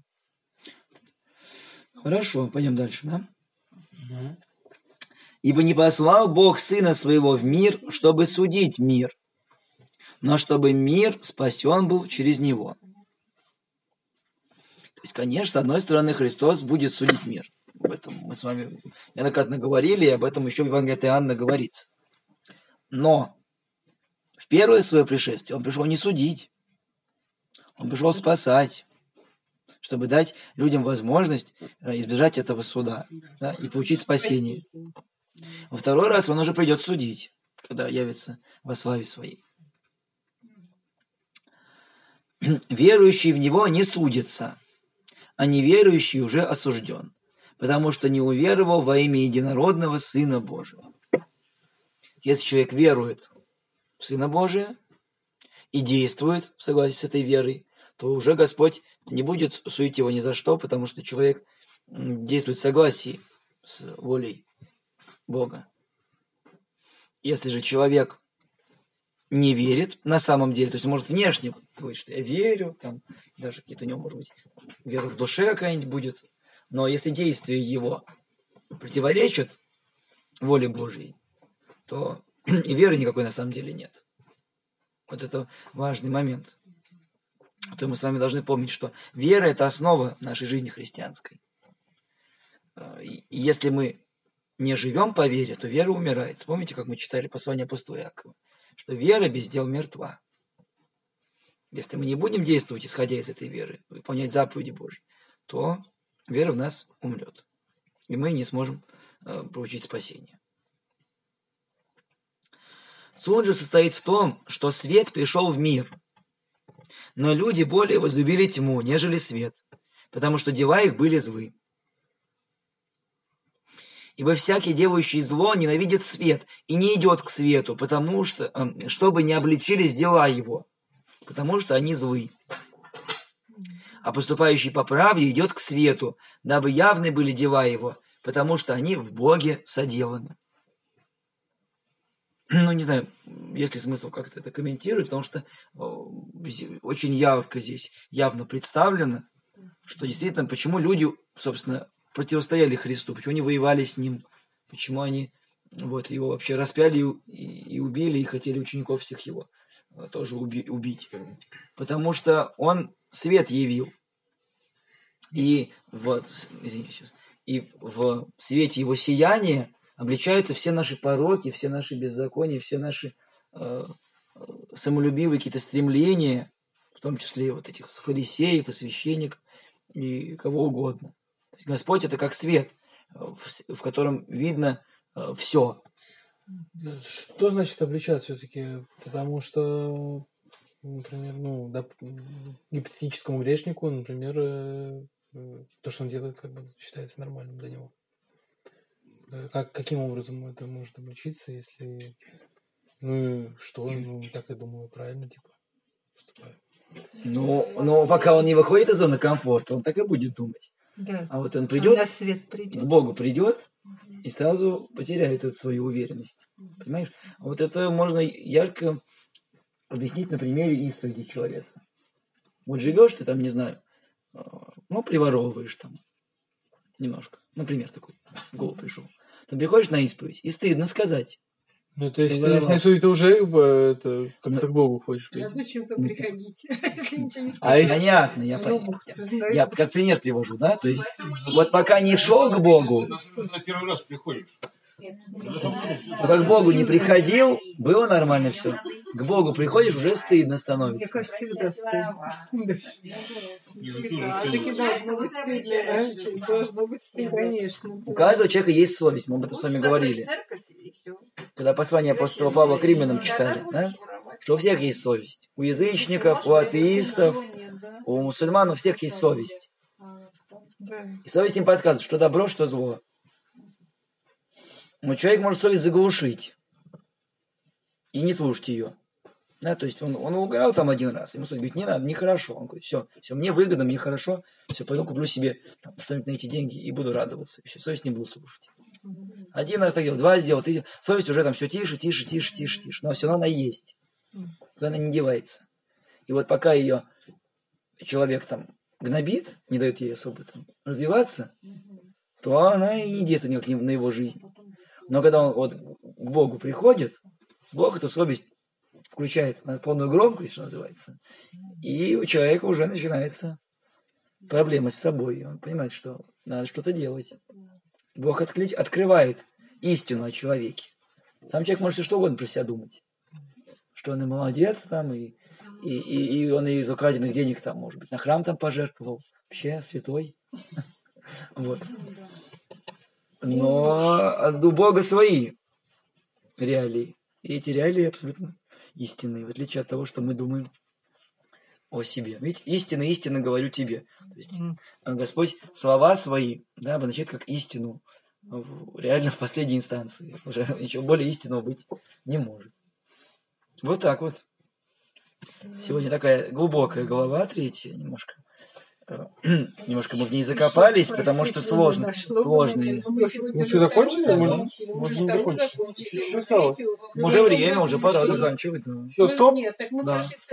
Хорошо, пойдем дальше, да? Мгм. Ибо не послал Бог Сына Своего в мир, чтобы судить мир, но чтобы мир спасен был через Него. То есть, конечно, с одной стороны, Христос будет судить мир. Об этом мы с вами неоднократно говорили, и об этом еще в Евангелии от Иоанна говорится. Но в первое свое пришествие он пришел не судить, он пришел спасать, чтобы дать людям возможность э, избежать этого суда, да, и получить спасение. Во второй раз он уже придет судить, когда явится во славе своей. Верующий в него не судится, а неверующий уже осужден, потому что не уверовал во имя единородного Сына Божьего. Если человек верует в Сына Божия и действует в согласии с этой верой, то уже Господь не будет судить его ни за что, потому что человек м, действует в согласии с волей Бога. Если же человек не верит на самом деле, то есть он может внешне говорить, что я верю, там, даже какие-то у него, может быть, вера в душе какая-нибудь будет, но если действия его противоречат воле Божьей, то и веры никакой на самом деле нет. Вот это важный момент. То мы с вами должны помнить, что вера – это основа нашей жизни христианской. И если мы не живем по вере, то вера умирает. Помните, как мы читали послание апостола Иакова? Что вера без дел мертва. Если мы не будем действовать, исходя из этой веры, выполнять заповеди Божьи, то вера в нас умрет. И мы не сможем э, получить спасение. Суд же состоит в том, что свет пришел в мир, но люди более возлюбили тьму, нежели свет, потому что дела их были злы. Ибо всякий, делающий зло, ненавидит свет и не идет к свету, потому что, э, чтобы не обличились дела его, потому что они злы. А поступающий по правде идет к свету, дабы явны были дела его, потому что они в Боге соделаны. Ну, не знаю, есть ли смысл как-то это комментировать, потому что очень ярко здесь явно представлено, что действительно, почему люди, собственно, противостояли Христу, почему они воевали с Ним, почему они вот, его вообще распяли и, и убили, и хотели учеников всех его тоже уби- убить. Потому что Он свет явил. И в, извините, сейчас, и в свете Его сияния обличаются все наши пороки, все наши беззакония, все наши э, самолюбивые какие-то стремления, в том числе и вот этих фарисеев, и священников, и кого угодно. То есть Господь – это как свет, в, в котором видно э, все. Что значит обличать все-таки? Потому что, например, ну, да, гипотетическому грешнику, например, э, то, что он делает, как бы считается нормальным для него. Как, каким образом это может обличиться, если... Ну, что? Ну, так я думаю, правильно, типа, поступает. Ну, но пока он не выходит из зоны комфорта, он так и будет думать. Да. А вот он придет, На свет придет. к Богу придет, и сразу потеряет эту свою уверенность. Понимаешь? Вот это можно ярко объяснить на примере исповеди человека. Вот живешь ты там, не знаю, ну, приворовываешь там немножко. Например, такой в голову пришел. Ты приходишь на исповедь, и стыдно сказать. Ну, то есть, если ты уже это, как-то к Богу хочешь. А зачем-то приходить, если ничего не А понятно, я, я, я как пример привожу, да? То есть, вот пока не шел к Богу, На первый раз приходишь. пока к Богу не приходил, было нормально все. К Богу приходишь, уже стыдно Мне становится. кажется, всегда стыдно. А таки должно быть стыдно, иначе должно быть стыдно. Конечно. У каждого человека есть совесть, мы об этом с вами говорили. Когда послание апостола Павла к римлянам читали, да? Что у всех есть совесть. У язычников, у атеистов, у мусульман, у всех есть совесть. И совесть им подсказывает, что добро, что зло. Но человек может совесть заглушить и не слушать ее. Да, то есть он, он лгал там один раз, ему совесть говорит, не надо, нехорошо. Он говорит, все, все, мне выгодно, мне хорошо, все, пойду куплю себе там, что-нибудь на эти деньги и буду радоваться. И все, совесть не буду слушать. Один раз так делал, два сделал, три, совесть уже там все тише, тише, тише, тише, тише. Но все равно она есть. Куда она не девается. И вот пока ее человек там гнобит, не дает ей особо там развиваться, то она и не действует никак на его жизнь. Но когда он вот к Богу приходит, Бог эту совесть включает на полную громкость, что называется, и у человека уже начинается проблема с собой. Он понимает, что надо что-то делать. Бог отклич... открывает истину о человеке. Сам человек может что угодно про себя думать. Что он и молодец там, и, и, и, и он из украденных денег там, может быть, на храм там пожертвовал. Вообще святой. Вот. Но у Бога свои реалии. И эти реалии абсолютно истинные, в отличие от того, что мы думаем о себе. Ведь истинно, истинно говорю тебе. То есть Господь слова свои, да, обозначает как истину реально в последней инстанции. Уже ничего более истинного быть не может. Вот так вот. Сегодня такая глубокая глава, третья, немножко. Немножко мы в ней закопались, потому что сложно, сложные. Ну что, закончили? Можно не закончить. Еще осталось. Уже время, уже пора заканчивать. Все, стоп. Нет, так мы Да. прошли